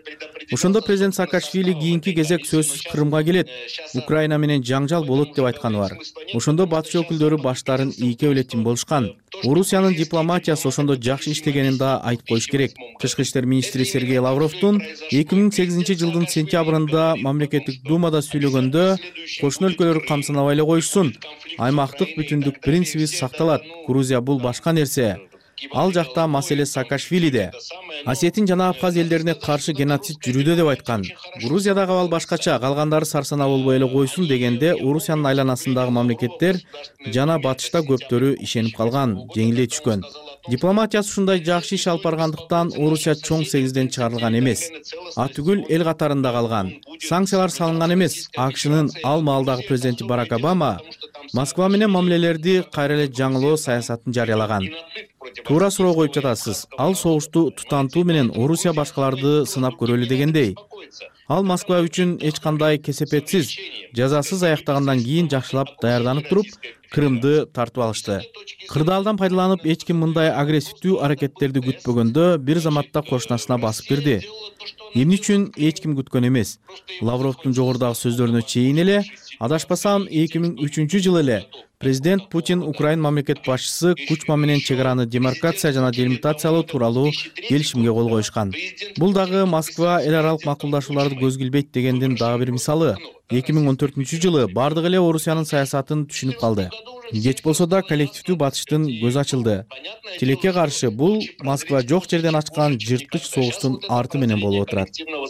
Ошондо президент Саакашвили кийинки кезек сөзсүз Крымга келет, Украина менен жаңжал болот деп айтканы бар. Ошондо батыш өкүлдөрү баштарын ийке элетин болушкан. Орусиянын дипломатиясы ошондо жакшы иштегенин да айтып коюш керек. Тышкы иштер министри Сергей Лавровдун 2008 жылдын сентябрында мамлекеттик думада сүйлөгөндө кошуна өлкөлөр камсынабай эле коюшсун, аймактык бүтүндүк принциби сакталат, Грузия бул башка нерсе. Ал жакта маселе Саакашвилиде. Осетин жана Абхаз элдерине каршы геноцид жүрүүдө деп айткан. Грузиядагы абал башкача, калгандары сарсанаа болбой эле койсун дегенде Орусиянын айланасындагы мамлекеттер жана батышта көптөрү ишенип калган, жеңилдей түшкөн. Дипломатиясы ушундай жакшы иш алып баргандыктан Орусия чоң сегизден чыгарылган эмес. Атүгүл эл катарында калган. Санкциялар салынган эмес. АКШнын ал маалдагы президенти Барак Обама Москва менен мамилелерди кайра эле жаңылоо саясатын жарыялаган. Туура суроо коюп жатасыз. Ал согушту тутантуу менен Орусия башкаларды сынап көрөлү дегендей. Ал Москва үчүн эч кандай кесепетсиз, жазасыз аяктагандан кийин жакшылап даярданып туруп, Крымды тартып алышты. Кырдаалдан пайдаланып, эч ким мындай агрессивдүү аракеттерди күтпөгөндө бир заматта кошунасына басып кирди. Эмне үчүн эч ким күткөн эмес. Лавровдун жогорудагы сөздөрүнө чейин эле, адашпасам 2003 жылы эле президент Путин Украин мамлекет башчысы Кучма менен чек араны демаркация жана делимитациялоо тууралуу келишимге кол коюшкан. Бул дагы Москва эл аралык макулдашууларды көзгө илбейт дегендин дагы бир мисалы. 2014 жылы бардык эле Орусиянын саясатын түшүнүп калды. Кеч болсо да коллективдүү батыштын көзү ачылды. Тилекке каршы бул Москва жок жерден ачкан жырткыч согуштун арты менен болуп отурат.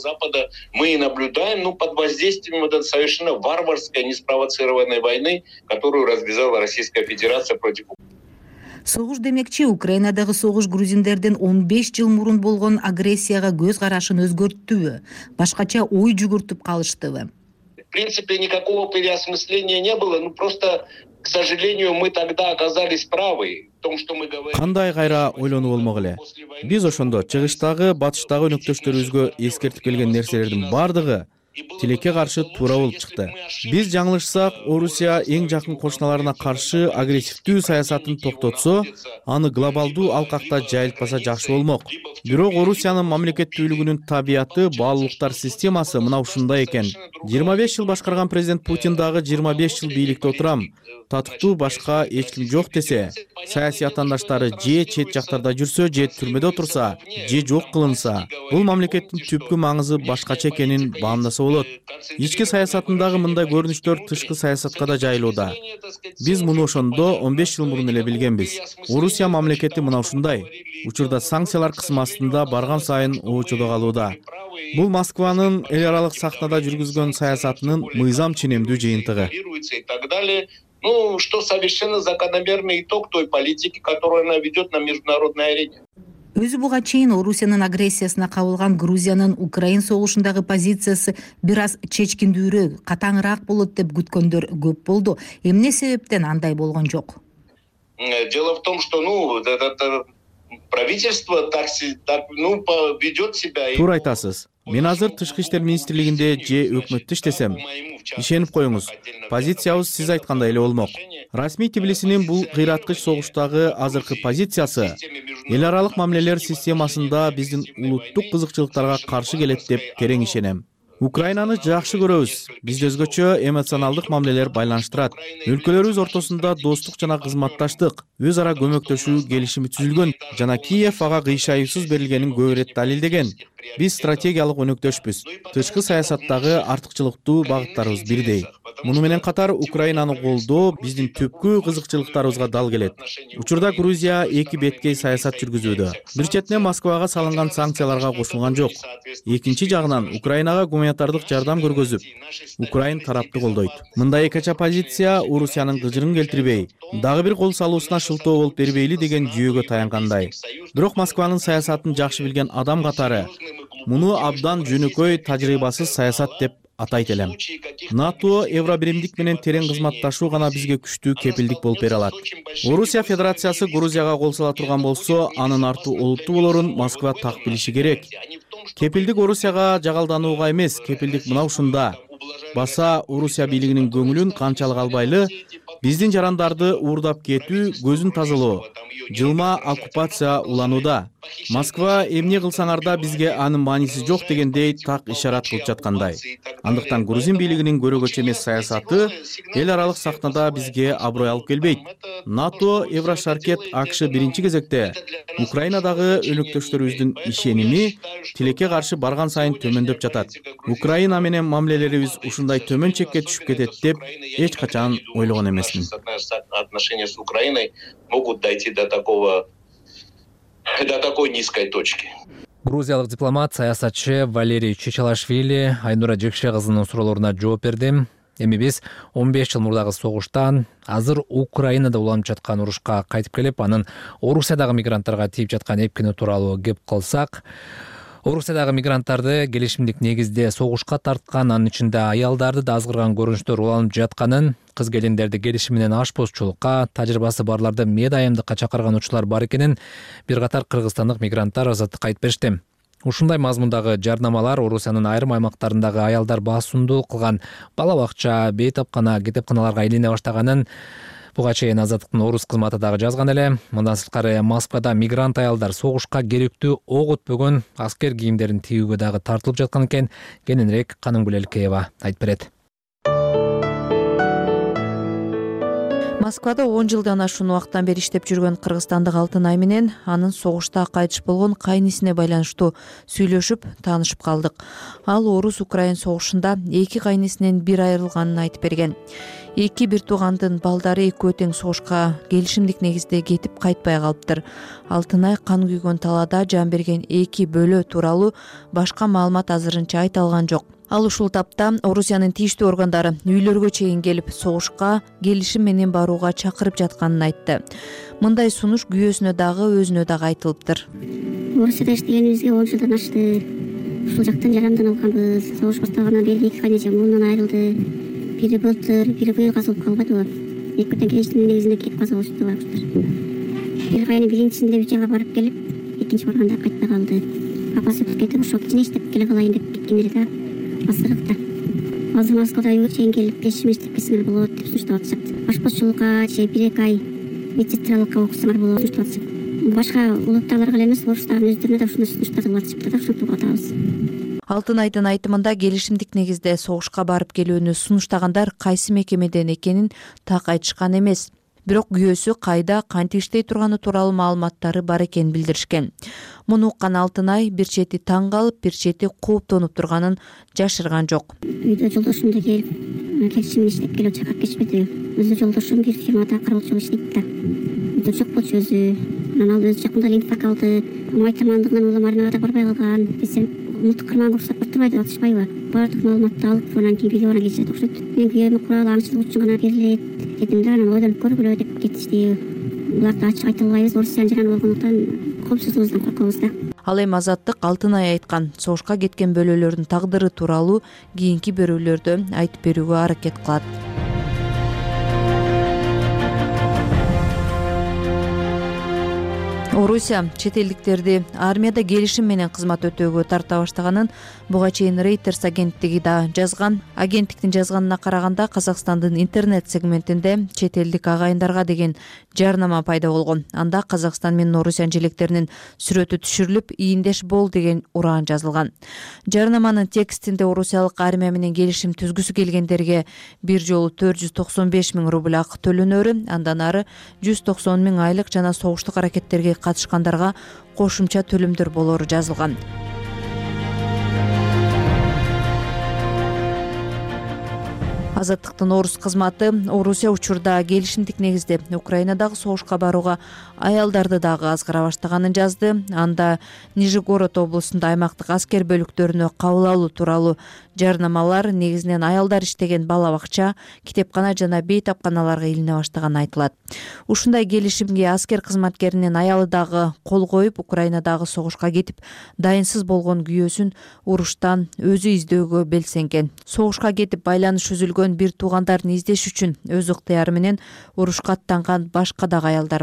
Мы наблюдаем, под воздействием вот этой совершенно варварской, неспровоцированной войны, которую развязала Российская Федерация против Украины. Согуш демекчи, Украинадагы согуш грузиндердин 15 жыл мурун болгон агрессияга көз карашын өзгөрттүбү? Башкача ой жүгүртүп калыштыбы? В принципе, никакого переосмысления не было, просто, к сожалению, мы тогда оказались правы. Кандай кайра ойлонуп болмок эле. Биз ошондо чыгыштагы, батыштагы өнөктөштөрүбүзгө эскертип келген нерселердин бардыгы тилекке каршы туура болуп чыкты. Биз жаңылышсак, Орусия эң жакын кошуналарына каршы агрессивдүү саясатын токтотсо, аны глобалдуу алкакта жайылтпаса жакшы болмок. Бирок Орусиянын мамлекеттүүлүгүнүн табияты, баалуулуктар системасы мына ушундай экен. 25 жыл башкарган президент Путин дагы 25 жыл бийликте отурам. Татыктуу башка эч ким жок десе, саясий атаандаштары же чет жактарда жүрсө, же түрмөдө отурса, же жок кылынса, бул мамлекеттин түпкү маңызы башкача экенин баамдаса болот. Ички саясатындагы мындай көрүнүштөр тышкы саясатка да жайылууда. Биз муну ошондо 15 жыл мурун эле билгенбиз. Орусия мамлекети мына ушундай. Учурда санкциялар кысым астында барган сайын оочодо калууда. Бул Москванын эл аралык сахнада жүргүзгөн саясатынын мыйзам ченемдүү жыйынтыгы. Что совершенно закономерный итог той политики, которую она ведет на международной арене. Өзү буга чейин Орусиянын агрессиясына кабылган Грузиянын Украин согушундагы позициясы бир аз чечкиндүүрөөк, катаңыраак болот деп күткөндөр көп болду. Эмне себептен андай болгон жок? Дело в том, что правительство так ведет себя. Туура айтасыз. Мен азыр тышкы иштер министрлигинде же өкмөттө иштесем, ишенип коюңуз, позициябыз сиз айткандай эле болмок. Расмий Тбилисинин бул кыйраткыч согуштагы азыркы позициясы эл аралык мамилелер системасында биздин улуттук кызыкчылыктарга каршы келет деп терең ишенем. Украинаны жакшы көрөбүз. Бизди өзгөчө эмоционалдык мамилелер байланыштырат. Өлкөлөрүбүз ортосунда достук жана кызматташтык, өз ара көмөктөшүү келишими түзүлгөн жана Киев ага кыйшайыпсыз берилгенин көп ирет далилдеген. Биз стратегиялык өнөктөшпүз. Тышкы саясаттагы артыкчылыктуу багыттарыбыз бирдей. Муну менен катар Украинаны колдоо биздин түпкү кызыкчылыктарыбызга дал келет. Учурда Грузия эки беткей саясат жүргүзүүдө. Бир четинен Москвага салынган санкцияларга кошулган жок. Экинчи жагынан Украинага гуманитардык жардам көргөзүп, Украин тарапты колдойт. Мындай экача позиция Орусиянын кыжырын келтирбей, дагы бир кол салуусуна шылтоо болуп бербейли деген жүйөгө таянгандай. Бирок Москванын саясатын жакшы билген адам катары муну абдан жөнөкөй тажрыйбасыз саясат деп атайт элем. НАТО, Евробиримдик менен терең кызматташуу гана бизге күчтүү кепилдик болуп бере алат. Орусия Федерациясы Грузияга кол сала турган болсо, анын арту олуттуу болорун Москва так билиши керек. Кепилдик Орусияга жагалданууга эмес, кепилдик мына ушунда. Баса Орусия бийлигинин көңүлүн канчалык албайлы, биздин жарандарды уурдап кетүү, көзүн тазалоо, жылма оккупация уланууда. Москва эмне кылсаңар да бизге анын мааниси жок дегендей так ишарат кылып жаткандай. Андыктан Грузин бийлигинин көрөгөчө эмес саясаты эл аралык сахнада бизге аброй алып келбейт. НАТО, Еврошаркет, АКШ биринчи кезекте Украинадагы өнөктөштөрүбүздүн ишеними тилекке каршы барган сайын төмөндөп жатат. Украина менен мамилелерибиз ушундай төмөн чекке түшүп кетет деп эч качан ойлогон эмесмин. Отношения с Украиной могут дойти до такой низкой точки. Грузиялык дипломат, саясатчы Валерий Чечалашвили Айнура Жекше кызынын суроолоруна жооп берди. Эми биз 15 жыл мурдагы согуштан азыр Украинада уланып жаткан урушка кайтып келип, анын Орусиядагы мигранттарга тийип жаткан эпкини тууралуу кеп кылсак, Орусиядагы мигранттарды келишимдик негизде согушка тарткан, анын ичинде аялдарды да азгырган көрүнүштөр уланып жатканын, кыз келиндерди келишим менен ашпозчулукка, тажрыйбасы барларды медайымдыкка чакырган учурлар бар экенин бир катар кыргызстандык мигранттар Азаттыкка айтып беришти. Ушундай мазмундагы жарнамалар Орусиянын айрым аймактарындагы аялдар басымдуу кылган бала бакча, бейтапкана, кетепканаларга илине баштаганын буга чейин Азаттыктын орус кызматы дагы жазган эле. Мындан сырткары Москвада мигрант аялдар согушка керектүү ок өтпөгөн аскер кийимдерин тигүүгө дагы тартылып жаткан экен. Кененирээк Канымгүл Элкеева айтып берет. Москвада 10 жылдан ашуун убакыттан бери иштеп жүргөн кыргызстандык Алтынай менен анын согушта кайтыш болгон кайнисине байланыштуу сүйлөшүп, таанышып калдык. Ал Орус-Украин согушунда эки кайнисинен бир айрылганын айтып берген. Эки бир туугандын балдары экөө тең согушка келишимдик негизде кетип кайтпай калыптыр. Алтынай кан күйгөн талаада жан берген эки бөлө тууралуу башка маалымат азырынча айта алган жок. Ал ушул тапта Орусиянын тийиштүү органдары үйлөргө чейин келип согушка келишим менен барууга чакырып жатканын айтты. Мындай сунуш күйөөсүнө дагы өзүнө дагы айтылыптыр. Орусияда иштегенибизге 10 жылдан ашты. Ушул жактан жарамдан алганбыз. Согуш башталгандан бери эки кайнежем мурунан айрылды. Бири былтыр, бири быйыл казылып калбадыбы? Экөөтөн келишимдин негизинде кетип казылышты баштар. Бир кайны биринчисинде үч айга барып келип, экинчи барганда кайтпай калды. Апасы кетип ошол кичине иштеп келе калайын деп кеткен эле да. Азырыкта. Азыр Москвада үйгө чейин келип келишим иштеп келсеңер болот деп сунуштап атышат. Ашпозчулукка же 1-2 ай медсестралыкка окусаңар болот деп сунуштап атышат. Башка улуттагыларга эле эмес, орустардын өздөрүнө да ушундай сунуштарды кылып атышыпты да, ошентип атабыз. Алтынайдын айтымында келишимдик негизде согушка барып келүүнү сунуштагандар кайсы мекемеден экенин так айтышкан эмес. Бирок күйөөсү кайда, кантип иштей турганы тууралуу маалыматтары бар экенин билдиришкен. Муну уккан Алтынай бир чети таң калып, бир чети кооптонуп турганын жашырган жок. Үйдө жолдошум да келип, келишим иштеп келип чакырып кетишпеди. Өзү жолдошум бир фирмада кароочу болуп иштейт да. Үйдө жок болчу өзү. Анан ал өзү жакында инфаркт алды. Майтырмандыгынан улам армияга да барбай калган. Десем, мылтык кырман курсап турбайбы, атышпайбы? Баардык маалыматты алып, анан кийин видеону келишет окшойт. Мен күйөөмө курал аңчылык үчүн гана берилет дедим да, анан ойдонуп көргүлө деп кетишти. Буларды ачык айта албайбыз, Орусиянын жараны болгондуктан коопсуздугубуздан коркобуз да. Ал эми Азаттык Алтынай айткан согушка кеткен бөлөлөрдүн тагдыры тууралуу кийинки берүүлөрдө айтып берүүгө аракет кылат. Орусия чет элдиктерди армияда келишим менен кызмат өтөөгө тарта баштаганын буга чейин Reuters агенттиги да жазган. Агенттиктин жазганына караганда Казакстандын интернет сегментинде чет элдик агайындарга деген жарнама пайда болгон. Анда Казакстан менен Орусиянын желектеринин сүрөтү түшүрүлүп, ийиндеш бол деген ураан жазылган. Жарнаманын текстинде орусиялык армия менен келишим түзгүсү келгендерге бир жолу 495 000 рубль акы төлөнөрү, андан ары 190 000 айлык жана согуштук аракеттерге катышкандарга кошумча төлөмдөр болору жазылган. Азаттыктын орус кызматы Орусия учурда келишимдик негизде Украинадагы согушка барууга аялдарды дагы азгыра баштаганын жазды. Анда Нижегород облусунда аймактык аскер бөлүктөрүнө кабыл алуу тууралуу жарнамалар негизинен аялдар иштеген бала бакча, китепкана жана бейтапканаларга илине баштаганы айтылат. Ушундай келишимге аскер кызматкеринин аялы дагы кол коюп, Украинадагы согушка кетип, дайынсыз болгон күйөөсүн уруштан өзү издөөгө белсенген. Согушка кетип байланыш үзүлгөн бир туугандарын издеш үчүн өз ыктыяры менен урушка аттанган башка дагы аялдар бар.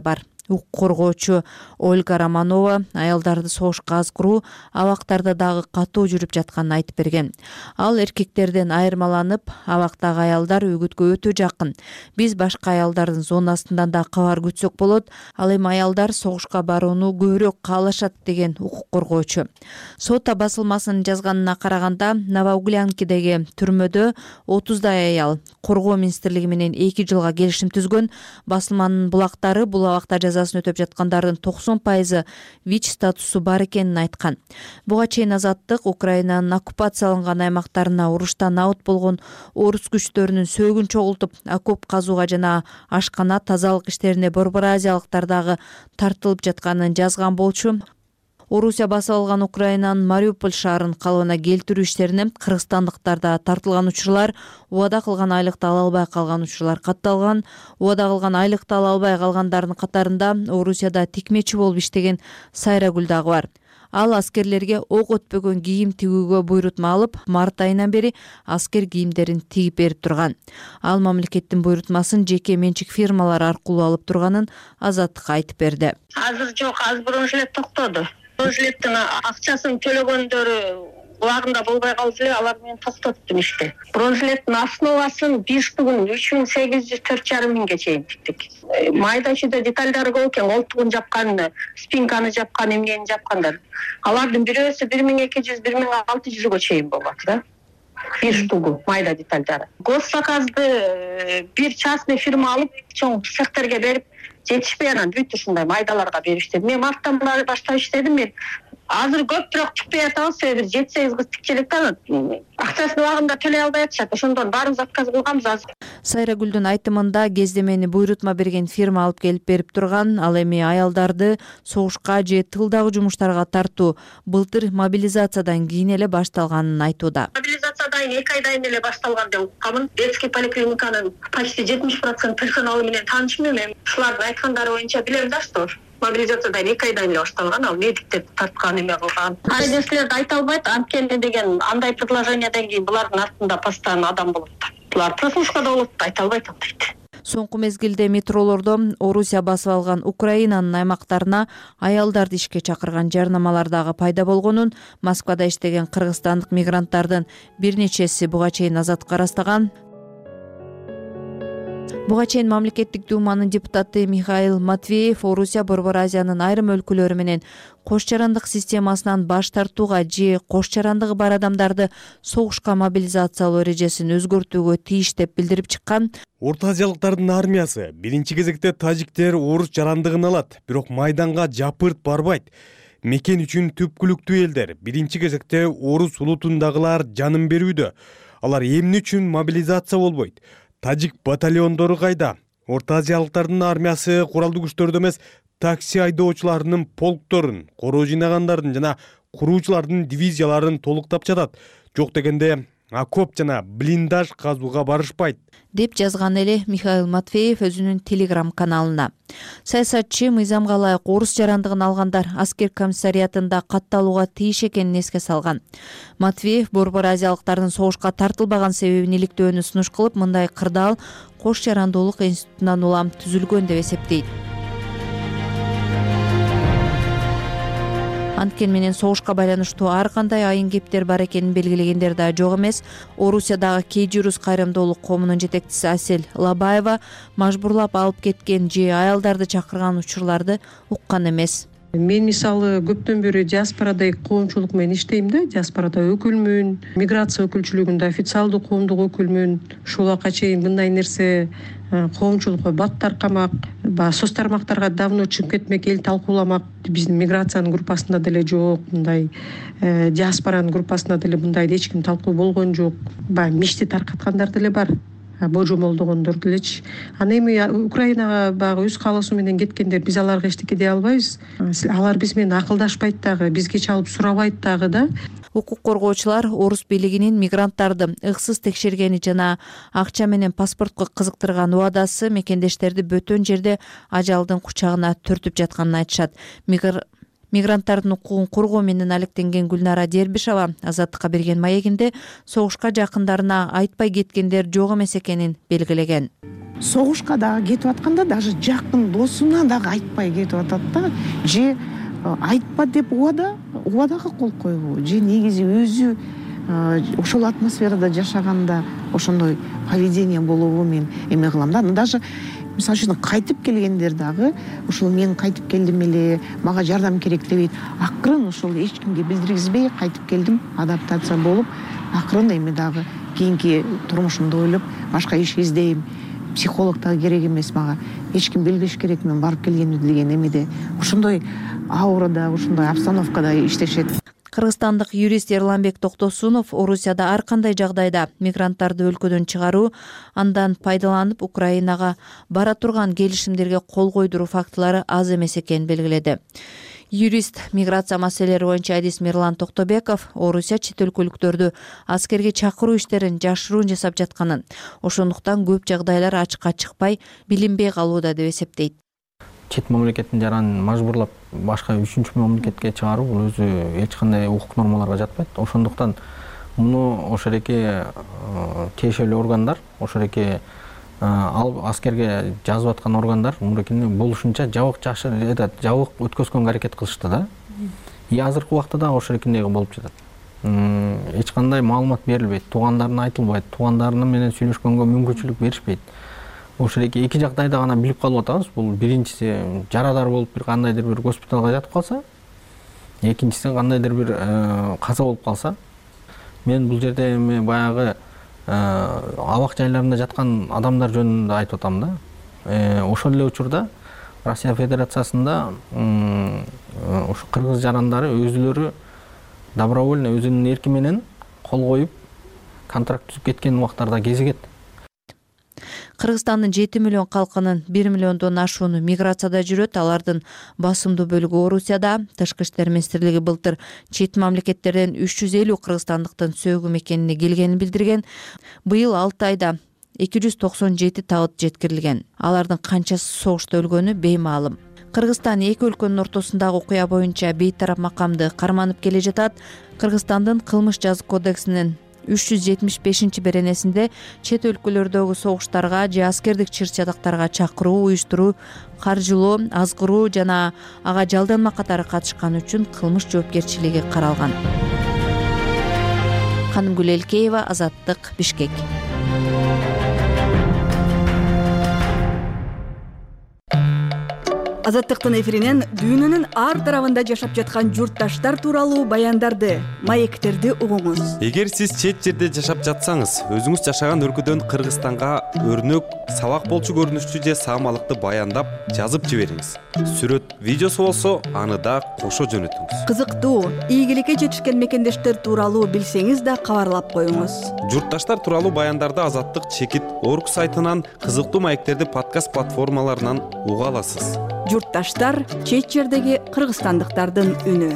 укук коргоочу Ольга Романова аялдарды согушка аз куруу абактарда дагы катуу жүрүп жатканын айтып берген. Ал эркектерден айырмаланып, абактагы аялдар үгүткө өтө жакын. Биз башка аялдардын зонасынан да кабар күтсөк болот. Ал эми аялдар согушка барууну көбүрөөк каалашат деген укук коргоочу. Сота басылмасынын жазганына караганда, Новоуглянкидеги түрмөдө 30дай аял коргоо министрлиги менен 2 жылга келишим түзгөн. Басылманын булактары бул абакта жазасын өтөп жаткандардын 90% ВИЧ статусу бар экенин айткан. Буга чейин Азаттык Украинанын оккупацияланган аймактарына уруштан абут болгон орус күчтөрүнүн сөөгүн чогултуп, окоп казууга жана ашкана тазалык иштерине борборазиялыктар дагы тартылып жатканын жазган болчу. Орусия басып алган Украинанын Мариуполь шаарын калыбына келтирүү иштерине кыргызстандыктарда тартылган учурлар, убада кылган айлыкты ала албай калган учурлар катталган. Убада кылган айлыкты ала албай калгандардын катарында Орусияда тикмечи болуп иштеген Сайрагүл дагы бар. Ал аскерлерге ок өтпөгөн кийим тигүүгө буйрутма алып, март айынан бери аскер кийимдерин тигип берип турган. Ал мамлекеттин буйрутмасын жеке менчик фирмалар аркылуу алып турганын Азаттыкка айтып берди. Азыр жок, азыр бронжилет токтоду. Бронжилеттин акчасын төлөгөндөрү убагында болбой калды эле, алар менен токтоттум ишти. Бронжилеттин основасын 1 штугун 3804,5 миңге чейин тиктик. Майда чүйдө детальдары көп экен, колтугун жапкан, спинканы жапкан, эмнени жапкандар. Алардын бирөөсү 1200-1600 чейин болот да. 1 штугу майда детальдары. Госзаказды бир частный фирма алып, чоң цехтерге берип, жетишпей анан бүт ушундай майдаларга беришти. Мен марттан баштап иштедим, мен азыр көп бирок чыкпай атабыз, бир 7-8 кыз тикчелек да, акчасын убагында төлөй албай атышат. Ошондон баарыбыз отказ кылганбыз азыр. Сайрагүлдүн айтымында кездемени буйрутма берген фирма алып келип берип турган. Ал эми аялдарды согушка же тылдагы жумуштарга тартуу былтыр мобилизациядан кийин эле башталганын айтууда. Мобилизациядан 2 айдан эле башталган деп укканмын. Детский поликлиниканын почти 70% персоналы менен таанышмын. Мен ушулардын айткандары боюнча билем да, что мобилизациядан 2 айдан эле башталган, ал медиктер тарткан эме кылган. Айдеслерди айта албайт, анткени деген андай предложениядан кийин булардын артында постоянно адам болот. Булар прослушкада болот, айта албайт дейт. Соңку мезгилде метролордо Орусия басып алган Украинанын аймактарына аялдарды ишке чакырган жарнамалар дагы пайда болгонун, Москвада иштеген кыргызстандык мигранттардын бир нечеси буга чейин Азаттыкка ырастаган. Буга чейин мамлекеттик думанын депутаты Михаил Матвеев Орусия Борбор Азиянын айрым өлкөлөрү менен кош жарандык системасынан баш тартууга же кош жарандыгы бар адамдарды согушка мобилизациялоо эрежесин өзгөртүүгө тийиш деп билдирип чыккан. Орто азиялыктардын армиясы биринчи кезекте тажиктер орус жарандыгын алат, бирок майданга жапырт барбайт. Мекен үчүн түпкүлүктүү элдер биринчи кезекте орус улутундагылар жанын берүүдө. Алар эмне үчүн мобилизация болбойт? Тажик батальондору кайда? Орто азиялыктардын армиясы куралдуу күчтөрдө эмес, такси айдоочуларынын полкторун, короо жыйнагандардын жана куруучулардын дивизияларын толуктап жатат. Жок дегенде окоп жана блиндаж казууга барышпайт, деп жазган эле Михаил Матвеев өзүнүн Telegram каналына. Саясатчы мыйзамга ылайык орус жарандыгын алгандар аскер комиссариятында катталууга тийиш экенин эске салган. Матвеев Борбор Азиялыктардын согушка тартылбаган себебин иликтөөнү сунуш кылып, мындай кырдаал кош жарандуулук институтунан улам түзүлгөн деп эсептейт. Анткени менен согушка байланыштуу ар кандай айын кептер бар экенин белгилегендер да жок эмес. Орусиядагы Кейжурус кайрымдуулук коомунун жетекчиси Асел Лабаева мажбурлап алып кеткен же аялдарды чакырган учурларды уккан эмес. Мен мисалы көптөн бери диаспорада коомчулук менен иштейм да, диаспорада өкүлмүн, миграция өкүлчүлүгүндө официалдуу коомдук өкүлмүн. Ушулга чейин мындай нерсе коомчулукка бат таркамак, соц тармактарга давно чыгып кетмек, эл талкууламак. Биздин миграциянын группасында деле жок, мындай диаспоранын группасында деле мындай эч ким талкуу болгон жок. Баягы мишти таркаткандар деле бар. Божомолдогондор делечи. Аны эми Украинага баягы өз каалоосу менен кеткендер, биз аларга эчтеке дей албайбыз. Алар биз менен акылдашпайт дагы, бизге чалып сурабайт дагы да. Укук коргоочулар орус бийлигинин мигранттарды ыксыз текшергени жана акча менен паспортко кызыктырган убадасы мекендештерди бөтөн жерде ажалдын кучагына түртүп жатканын айтышат. Мигранттардын укугун коргоо менен алектенген Гүлнара Дербишова Азаттыкка берген маегинде согушка жакындарына айтпай кеткендер жок эмес экенин белгилеген. Согушка дагы кетип атканда даже жакын досуна дагы айтпай кетип атат да, же айтпа деп убадага кол коюу, же негизи өзү ошол атмосферада жашаганда ошондой поведение болобу мен эме кылам да. Даже мисалы үчүн кайтып келгендер дагы ошол мен кайтып келдим эле, мага жардам керек дебейт. Акырын ошол эч кимге билдиргизбей кайтып келдим, адаптация болуп, акырын эми дагы кийинки турмушумду ойлоп башка иш издейм. Психолог дагы керек эмес мага. Эч ким билбеш керек мен барып келгенимди деген эмеде. Ошондой аурада, ошондой обстановкада иштешет. Кыргызстандык юрист Эрланбек Токтосунов Орусияда ар кандай жагдайда мигранттарды өлкөдөн чыгаруу, андан пайдаланып Украинага бара турган келишимдерге кол койдуруу фактылары аз эмес экенин белгиледи. Юрист миграция маселелери боюнча адис Мирлан Токтобеков Орусия чет өлкөлүктөрдү аскерге чакыруу иштерин жашыруун жасап жатканын, ошондуктан көп жагдайлар ачыкка чыкпай, билинбей калууда деп эсептейт. Чет мамлекеттин жаранын мажбурлап башка үчүнчү мамлекетке чыгаруу бул өзү эч кандай укук нормаларга жатпайт. Ошондуктан муну ошол эки тиешелүү органдар, ошол эки ал аскерге жазып аткан органдар мурекени болушунча жабык өткөзгөнгө аракет кылышты да. Азыркы убакта да ошол экендеги болуп жатат. Эч кандай маалымат берилбейт, туугандарына айтылбайт, туугандарына менен сүйлөшкөнгө мүмкүнчүлүк беришпейт. Ошол эки жагдайда гана билип калып атабыз. Бул биринчиси жарадар болуп бир кандайдыр бир госпиталга жатып калса, экинчиси кандайдыр бир каза болуп калса. Мен бул жерде эми баягы абак жайларында жаткан адамдар жөнүндө айтып атам да. Ошол эле учурда Россия Федерациясында ошо кыргыз жарандары өзүлөрү добровольно өзүнүн эрки менен кол коюп контракт түзүп кеткен убактарда кезигет. Кыргызстандын 7 миллион калкынын 1 миллиондон ашууну миграцияда жүрөт. Алардын басымдуу бөлүгү Орусияда. Тышкы иштер министрлиги былтыр чет мамлекеттерден 350 кыргызстандыктын сөөгүм экенине келгенин билдирген. Быйыл 6 айда 297 табыт жеткирилген. Алардын канчасы согушта өлгөнү беймаалым. Кыргызстан эки өлкөнүн ортосундагы окуя боюнча бейтарап макамды карманып келе жатат. Кыргызстандын кылмыш жазык кодексинин 375 беренесинде чет өлкөлөрдөгү согуштарга же аскердик чыр-чатактарга чакыруу, уюштуруу, каржылоо, азгыруу жана ага жалданма катары катышкан үчүн кылмыш жоопкерчилиги каралган. Канымгүл Элкеева, Азаттык, Бишкек. Азаттыктын эфиринен дүйнөнүн ар тарабында жашап жаткан журтташтар тууралуу баяндарды, маектерди угуңуз. Эгер сиз чет жерде жашап жатсаңыз, өзүңүз жашаган өлкөдөн Кыргызстанга өрнөк, сабак болчу көрүнүштүү же саамалыкты баяндап, жазып жибериңиз. Сүрөт, видеосу болсо, аны да кошо жөнөтүңүз. Кызыктуу, ийгиликке жетишкен мекендештер тууралуу билсеңиз да кабарлап коюңуз. Журтташтар тууралуу баяндарды Азаттык чекит орг сайтынан, кызыктуу маектерди подкаст платформаларынан уга аласыз. Журтташтар чет жердеги кыргызстандыктардын үнү.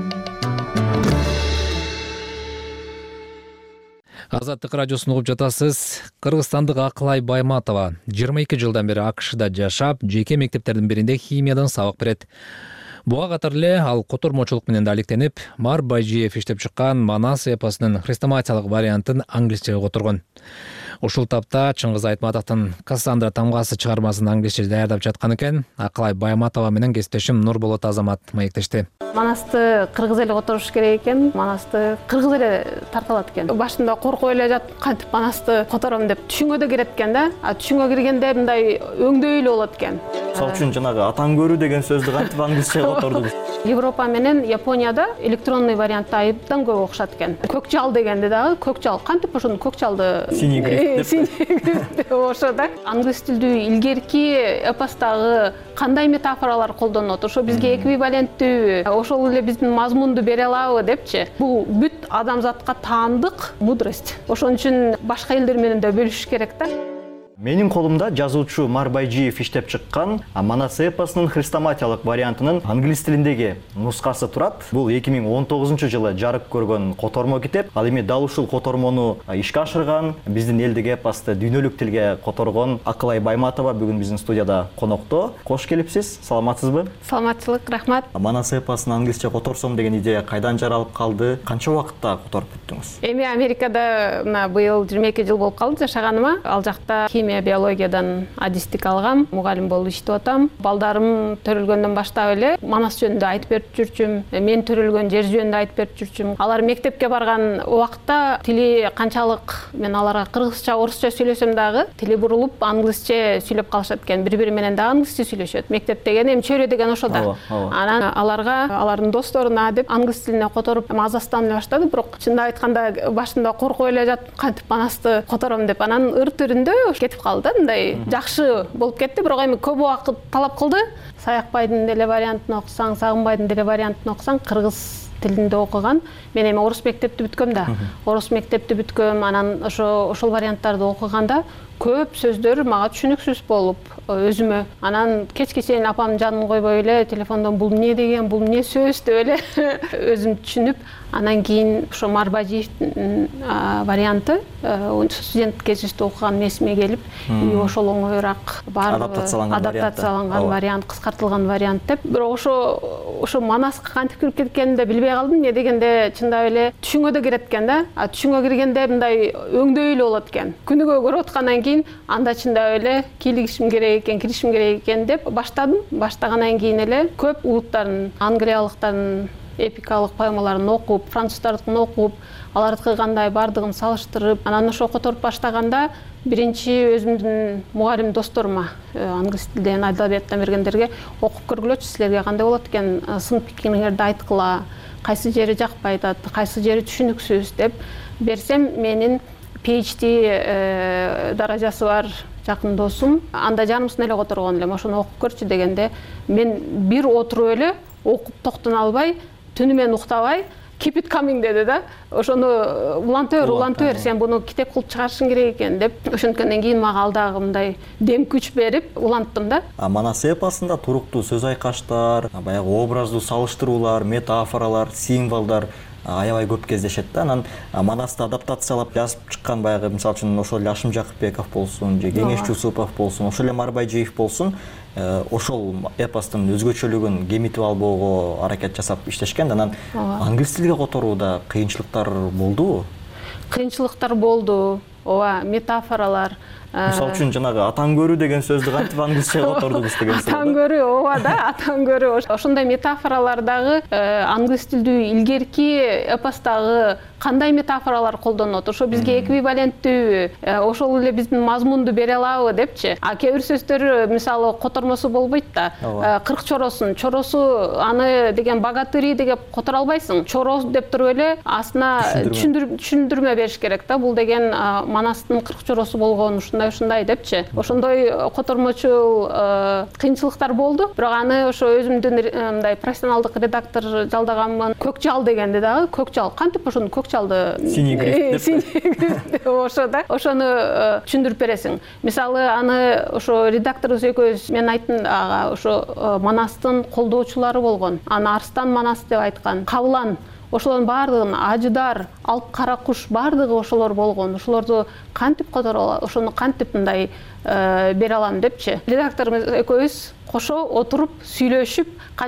Азаттык радиосун угуп жатасыз. Кыргызстандык Акылай Байматова 22 жылдан бери АКШда жашап, жеке мектептердин биринде химиядан сабак берет. Буга катар эле ал котормочулук менен да алектенип, Мар Байжиев иштеп чыккан Манас эпосунун хрестоматиялык вариантын англисчеге которгон. Ушул тапта Чыңгыз Айтматовдун Кассандра тамгасы чыгармасын англисче даярдап жаткан экен. Акылай Байматова менен кесиптешим Нурболот Азамат маектешти. Манасты кыргыз эле которуш керек экен, Манасты кыргыз эле тарталат экен. Башында коркуп эле жатып, кантип Манасты котором деп түшүнгө да кирет экен да. Түшүнгө киргенде мындай өңдөй эле болот экен. Мисалы үчүн жанагы атаң көрүү деген сөздү кантип англисче котордуңуз? Европа менен Японияда электронный вариантта айыптан көп окшот экен. Көк жал дегенде дагы көк жал кантип ошону көк жалды синий гриф деп ошода англис тилдүү илгерки эпостагы кандай метафоралар колдонот, ошо бизге эквиваленттүү, ошол эле биздин мазмунду бере алабы депчи. Бул бүт адамзатка таандык мудрость. Ошон үчүн башка элдер менен да бөлүшүш керек да. Менин колумда жазуучу Марбайжиев иштеп чыккан Манас эпосунун хрестоматиялык вариантынын англис тилиндеги нускасы турат. Бул 2019 жылы жарык көргөн котормо китеп. Ал эми дал ушул котормону ишке ашырган, биздин элдик эпосты дүйнөлүк тилге которгон Акылай Байматова бүгүн биздин студияда конокто. Кош келипсиз. Саламатсызбы? Саламатчылык, рахмат. Манас эпосун англисче которсом деген идея кайдан жаралып калды? Канча убакытта которуп бүттүңүз? Эми Америкада быйыл 22 жыл болуп калды жашаганыма. Ал жакта химия, биологиядан адистик алгам, мугалим болуп иштеп атам. Балдарым төрөлгөндөн баштап эле Манас жөнүндө айтып берип жүрчүм. Мен төрөлгөн жер жөнүндө айтып берип жүрчүм. Алар мектепке барган убакта тили канчалык мен аларга кыргызча, орусча сүйлөсөм дагы тили бурулуп англисче сүйлөп калышат экен. Бири-бири менен дагы англисче сүйлөшөт. Мектеп деген эми чөйрө деген ошо да. Анан аларга, алардын досторуна деп англис тилине которуп азастанып баштады. Бирок чындап айтканда башында коркуп эле жаттым, кантип Манасты котором деп. Анан ыр түрүндө кетип калды. Мындай жакшы болуп кетти, бирок эми көп убакыт талап кылды. Саякбайдын деле вариантын окусаң, Сагынбайдын деле вариантын окусаң, кыргыз тилинде окуган. Мен эми орус мектепти бүткөм да. Орус мектепти бүткөм, анан ошол варианттарды окуганда көп сөздөр мага түшүнүксүз болуп өзүмө. Анан кечке чейин апамдын жанын койбой эле телефондон бул эмне деген, бул эмне сөз деп эле өзүм түшүнүп, анан кийин ошо Марбажиевдин варианты студент кезибизде окуган эсиме келип, ошол оңоюраак адаптацияланган вариант, кыскартылган вариант деп. Бирок ошо Манаска кантип кирип кеткенимди да билбей калдым. Эмне дегенде чындап эле түшүңө да кирет экен да. Түшүңө киргенде мындай өңдөй эле болот экен. Күнүгө көрүп аткандан кийин анда чындап эле кийлигишим керек экен деп баштадым. Баштагандан кийин эле көп улуттардын, англиялыктардын эпикалык поэмаларын окуп, француздардыкын окуп, алардыкы кандай бардыгын салыштырып, анан ошо которуп баштаганда биринчи өзүмдүн мугалим досторума, англис тилден, адабияттан бергендерге окуп көргүлөчү, силерге кандай болот экен, сын пикириңерди айткыла, кайсы жери жакпай атат, кайсы жери түшүнүксүз деп берсем, менин PhD даражасы бар жакын досум, анда жанымсын эле которгон элем, ошону окуп көрчү дегенде, мен бир отуруп эле окуп токтоно албай, түнү менен уктабай, keep it coming деди да. Ошону улантыр, сен буну китеп кылып чыгарышың керек экен деп, ошонткөндөн кийин мага ал дагы мындай дем күч берип уланттым да. Манас эпосунда туруктуу сөз айкаштар, баягы образдуу салыштыруулар, метафоралар, символдор аябай көп кездешет да. Анан Манасты адаптациялап жазып чыккан баягы мисалы үчүн ошол эле Ашым Жакыпбеков болсун, же Кеңеш Жусупов болсун, ошол эле Марбайжиев болсун, ошол эпостун өзгөчөлүгүн кемитип албоого аракет жасап иштешкен. Анан англис тилге которууда кыйынчылыктар болдубу? Кыйынчылыктар болду. Ооба, метафоралар. Мисалы үчүн жанагы атаң көрүү деген сөздү кантип англисче котордуңуз деген сөз. Атаң көрүү, ооба да, атаң көрүү. Ошондой метафоралар дагы англис тилдүү илгерки эпостагы кандай метафоралар колдонот, ошо бизге эквиваленттүү, ошол эле биздин мазмунду бере алабы депчи. Кээ бир сөздөр мисалы котормосу болбойт да. 40 чоросу аны деген богатыри деп которо албайсың. Чорос деп туруп эле астына түшүндүрмө бериш керек да. Бул деген Манастын 40 чоросу болгон ушундай депчи. Ошондой котормочул кыйынчылыктар болду. Бирок аны ошо өзүмдүн мындай профессионалдык редактор жалдаганмын. Көкжал дегенде дагы көкжал кантип ошону көкжалды синий гриф деп ошо да. Ошону түшүндүрүп бересиң. Мисалы аны ошо редакторубуз экөөбүз мен айттым ага ошо Манастын колдоочулары болгон. Аны Арстан Манас деп айткан. Кабылан ошолордун баардыгын Ажыдар, Алп кара куш баардыгы ошолор болгон. Ошолорду кантип которо, ошону кантип мындай бере алам депчи. Редакторубуз экөөбүз кошо отуруп сүйлөшүп,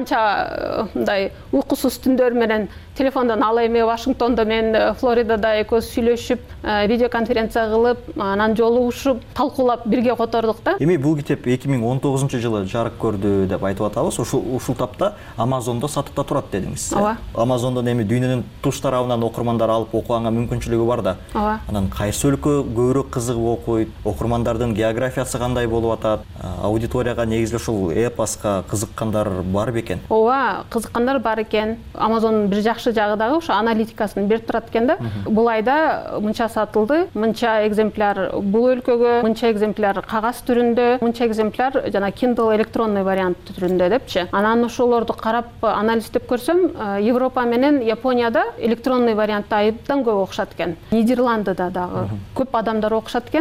канча мындай уйкусуз түндөр менен телефондон ал эми Вашингтондо мен Флоридада экөөбүз сүйлөшүп, видеоконференция кылып, анан жолугушуп, талкуулап бирге котордук да. Эми бул китеп 2019 жылы жарык көрдү деп айтып атабыз. Ушул тапта Amazon'да сатыкта турат дедиңиз. Amazon'дон эми дүйнөнүн туш тарабынан окурмандар алып окуганга мүмкүнчүлүгү бар да. Анан кайсы өлкө көбүрөөк кызыгып окуйт, окурмандардын географиясы кандай болуп атат, аудиторияга негизги ушул эпоска кызыккандар бар бекен? Ооба, кызыккандар бар экен. Amazon'дун бир жакшы жагы дагы ошо аналитикасын берип турат экен да. Бул айда мынча сатылды, мынча экземпляр бул өлкөгө, мынча экземпляр кагаз түрүндө, мынча экземпляр жана Kindle электронный вариант түрүндө депчи. Анан ошолорду карап анализдеп көрсөм, Европа менен Японияда электронный вариантта абдан көп окушат экен. Нидерландыда дагы көп адамдар окушат экен.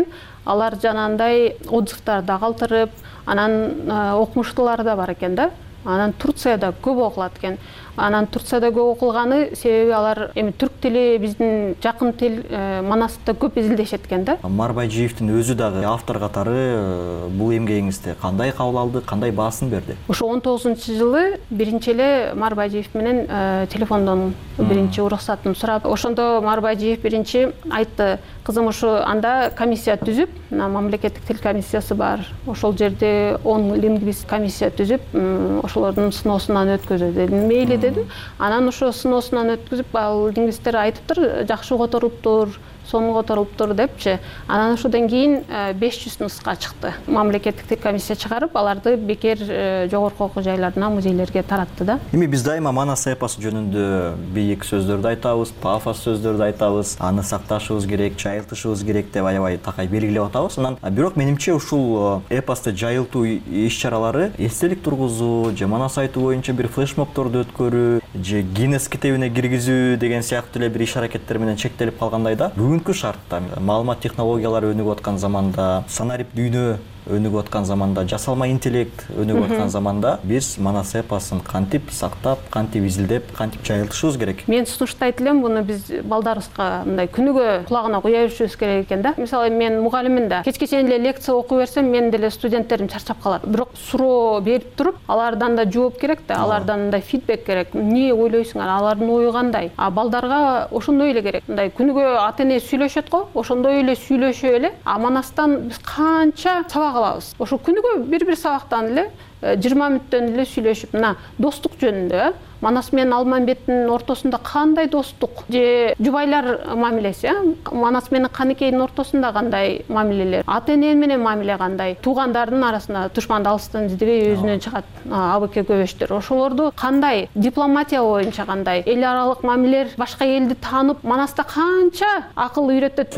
алар жанагындай отзывдар да калтырып, анан окумуштуулар да бар экен да. Анан Турцияда көп окулат экен. Анан Турцияда көп окулганы себеби алар эми түрк тили биздин жакын тил Манасты көп изилдешет экен да. Марбайжиевдин өзү дагы автор катары бул эмгегиңизде кандай кабыл алды, кандай баасын берди? Ошо 19-жылы биринчи эле Марбайжиев менен телефондон биринчи уруксатын сурап, ошондо Марбайжиев биринчи айтты, кызым ушу анда комиссия түзүп, мамлекеттик тил комиссиясы бар. Ошол жерде 10 лингвист комиссия түзүп, ошолордун сыноосунан өткөзө дедим. Мейли дедим. Анан ошо сыноосунан өткөзүп, ал лингвисттер айтыптыр, жакшы которуптур, сонун которулуптур депчи. Анан ошодон кийин 500 нуска чыкты. Мамлекеттик тил комиссия чыгарып, аларды бекер жогорку окуу жайларына, музейлерге таратты да. Эми биз дайыма Манас эпосу жөнүндө бийик сөздөрдү айтабыз, пафос сөздөрдү айтабыз, аны сакташыбыз керек, жайылтышыбыз керек деп аябай такай белгилеп атабыз. Анан бирок менимче ушул эпосты жайылтуу иш-чаралары эстелик тургузуу, же Манас айтуу боюнча бир флешмобторду өткөрүү, же Гиннес китебине киргизүү деген сыяктуу эле бир иш-аракеттер менен чектелип калгандай да. Бүгүнкү шартта маалымат технологиялары өнүгүп аткан заманда, санарип дүйнө өнүгүп аткан заманда, жасалма интеллект өнүгүп аткан заманда биз Манас эпосун кантип сактап, кантип изилдеп, кантип жайылтышыбыз керек? Мен сунуштайт элем, буну биз балдарыбызга мындай күнүгө кулагына куя беришибиз керек экен да. Мисалы мен мугалиммин да. Кечке чейин эле лекция окуй берсем, менин деле студенттерим чарчап калат. Бирок суроо берип туруп, алардан да жооп керек да, алардан мындай фидбек керек. Эмне ойлойсуңар, алардын ою кандай? А балдарга ошондой эле керек. Мындай күнүгө ата-эне сүйлөшөт го, ошондой эле сүйлөшүп эле. А Манастан биз канча сабак алабыз. Ошо күнүгө бир сабактан эле 20 мүнөттөн эле сүйлөшүп, мына достук жөнүндө Манас менен Алмамбеттин ортосунда кандай достук же жубайлар мамилеси, Манас менен Каныкейдин ортосунда кандай мамилелер, ата-эне менен мамиле кандай, туугандардын арасында душманды алыстан издебей өзүнөн чыгат абыке көбөштөр, ошолорду кандай, дипломатия боюнча кандай, эл аралык мамилелер, башка элди таанып, Манаста канча акыл үйрөтөт.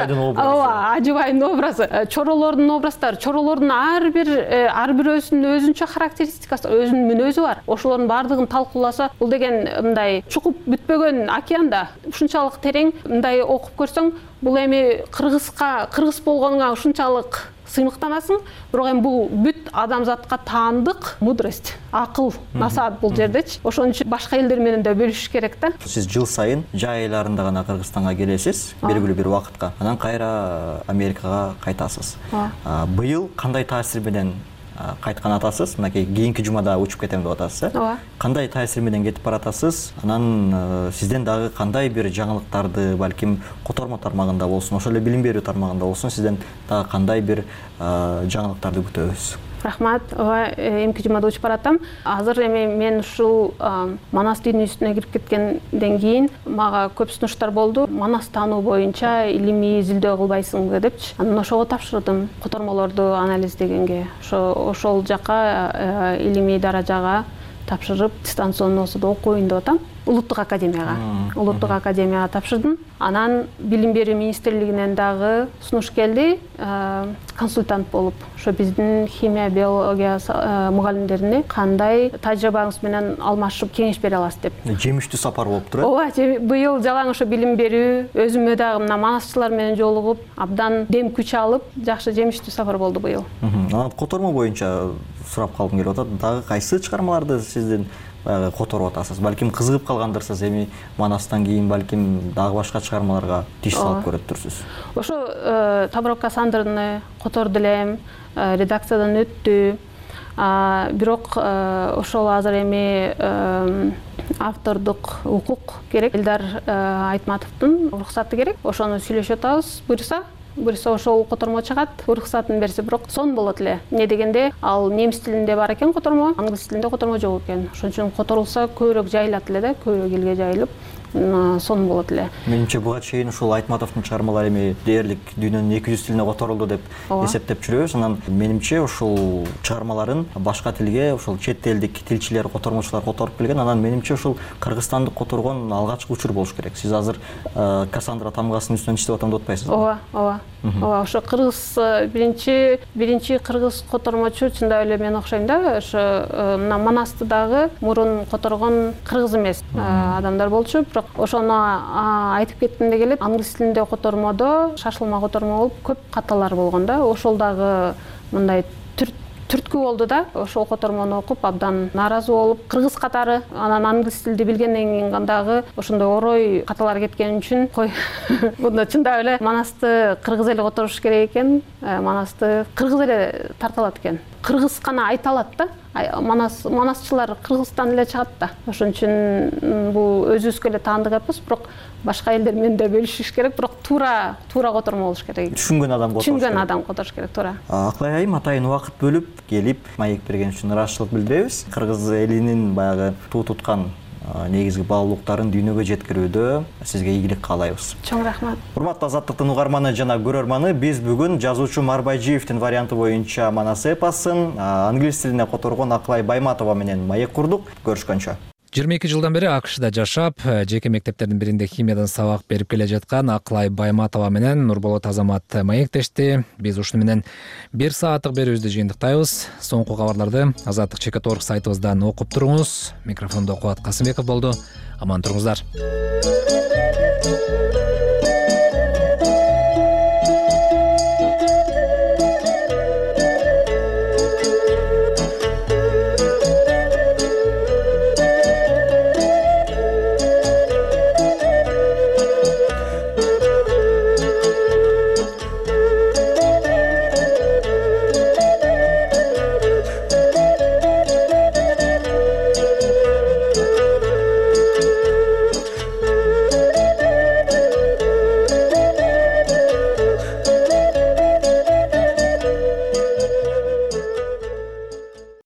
Ажыбайдын образы, чоролордун образдары, чоролордун ар бир өзүнчө характеристикасы, өзүнүн мүнөзү бар. Ошолордун баардыгын талкууласа, бул деген мындай чукуп бүтпөгөн океанда ушунчалык терең, мындай окуп көрсөң, бул эми кыргыз болгонуңа ушунчалык сыймыктанасың, бирок эми бул бүт адамзатка таандык мудрость, акыл, насаат бул жердечи. Ошон үчүн башка элдер менен да бөлүшүш керек да. Сиз жыл сайын жай айларында гана Кыргызстанга келесиз, белгилүү бир убакытка. Анан кайра Америкага кайтасыз. Быйыл кандай таасир менен кайткан атасыз? Мынакей кийинки жумада учуп кетем деп атасыз, кандай таасир менен кетип баратасыз? Анан сизден дагы кандай бир жаңылыктарды, балким котормо тармагында болсун, ошол эле билим берүү тармагында болсун, сизден дагы кандай бир жаңылыктарды күтөбүз? Рахмат. Эмки жумада учуп баратам. Азыр эми мен ушул Манас дүйнөсүнө кирип кеткенден кийин мага көп сунуштар болду. Манас таануу боюнча илимий изилдөө кылбайсыңбы депчи. Анан ошого тапшырдым, котормолорду анализдегенге. Ошол жака илимий даражага тапшырып, дистанционносуда окуйн деп атам. Улуттук академияга тапшырдым. Анан билим берүү министрлигинен дагы сунуш келди, консультант болуп, ошо биздин химия, биология мугалимдерине кандай тажрыйбаңыз менен алмашып кеңеш бере аласыз деп. Жемиштүү сапар болуптур, Ооба, быйыл жалаң ошо билим берүү, өзүмө дагы мына манасчылар менен жолугуп, абдан дем күч алып, жакшы жемиштүү сапар болду быйыл. Анан котормо боюнча сурап калгым келип атат. Дагы кайсы чыгармаларды сиздин которуп атасыз? Балким кызыгып калгандырсыз, эми Манастан кийин балким дагы башка чыгармаларга тиш салып көрөттүрсүз. Ошо Таброк Кассандраны которду элем, редакциядан өттү. Бирок ошол азыр эми автордук укук керек. Элдар Айтматовдун уруксаты керек. Ошону сүйлөшүп атабыз, буюрса ошол котормо чыгат, уруксатын берсе, бирок сон болот эле. Эмне дегенде, ал немис тилинде бар экен котормо, англис тилинде котормо жок экен. Ошон үчүн которулса көбүрөөк жайылат эле да, көбүрөөк элге жайылып, сон болот эле. Менимче буга чейин ушул Айтматовдун чыгармалары эми дээрлик дүйнөнүн 200 тилине которулду деп эсептеп жүрөбүз. Анан менимче ушул чыгармаларын башка тилге ушул чет элдик тилчилер, котормочулар которуп келген. Анан менимче ушул кыргызстандык которгон алгачкы учур болуш керек. Сиз азыр Кассандра тамгасынын үстүнөн иштеп атам деп атпайсызбы? Ооба. ооба ошо кыргыз биринчи кыргыз котормочу чындап эле мен окшойм да. Ошо мына Манасты дагы мурун которгон кыргыз эмес адамдар болчу, бирок ошону айтып кеттим де келет. Англис тилинде котормодо шашылма котормо болуп көп каталар болгон да. Ошол дагы мындай түрткү болду да. Ошол котормону окуп абдан нааразы болуп, кыргыз катары анан англис тилди билгенден кийин дагы ошондой орой каталар кеткен үчүн кой мында чындап эле Манасты кыргыз эле которуш керек экен, Манасты кыргыз эле тарталат экен. Кыргыз гана айта алат да. Манасчылар Кыргызстан эле чыгат да. Ошон үчүн бул өзүбүзгө эле таандык эпос, бирок башка элдер менен да бөлүшүш керек, бирок туура котормо болуш керек. Түшүнгөн адам которуш керек, туура. Аклай айым, атайын убакыт бөлүп келип маек берген үчүн ыраазычылык билдиребиз. Кыргыз элинин баягы туу туткан негизги баалуулуктарын дүйнөгө жеткирүүдө сизге ийгилик каалайбыз. Чоң рахмат. Урматтуу Азаттыктын угарманы жана көрөрманы, биз бүгүн жазуучу Марбайжиевдин варианты боюнча Манас эпосын англис тилине которгон Аклай Байматова менен маек курдук. Көрүшкөнчө. 22 жылдан бери АКШда жашап, жеке мектептердин биринде химиядан сабак берип келе жаткан Аклай Байматова менен Нурболот Азамат маектешти. Биз ушуну менен 1 сааттык берүүбүздү жыйынтыктайбыз. Соңку кабарларды Азаттык ЧК.org сайтыбыздан окуп туруңуз. Микрофондо Кубат Касымбеков болду. Аман туруңуздар.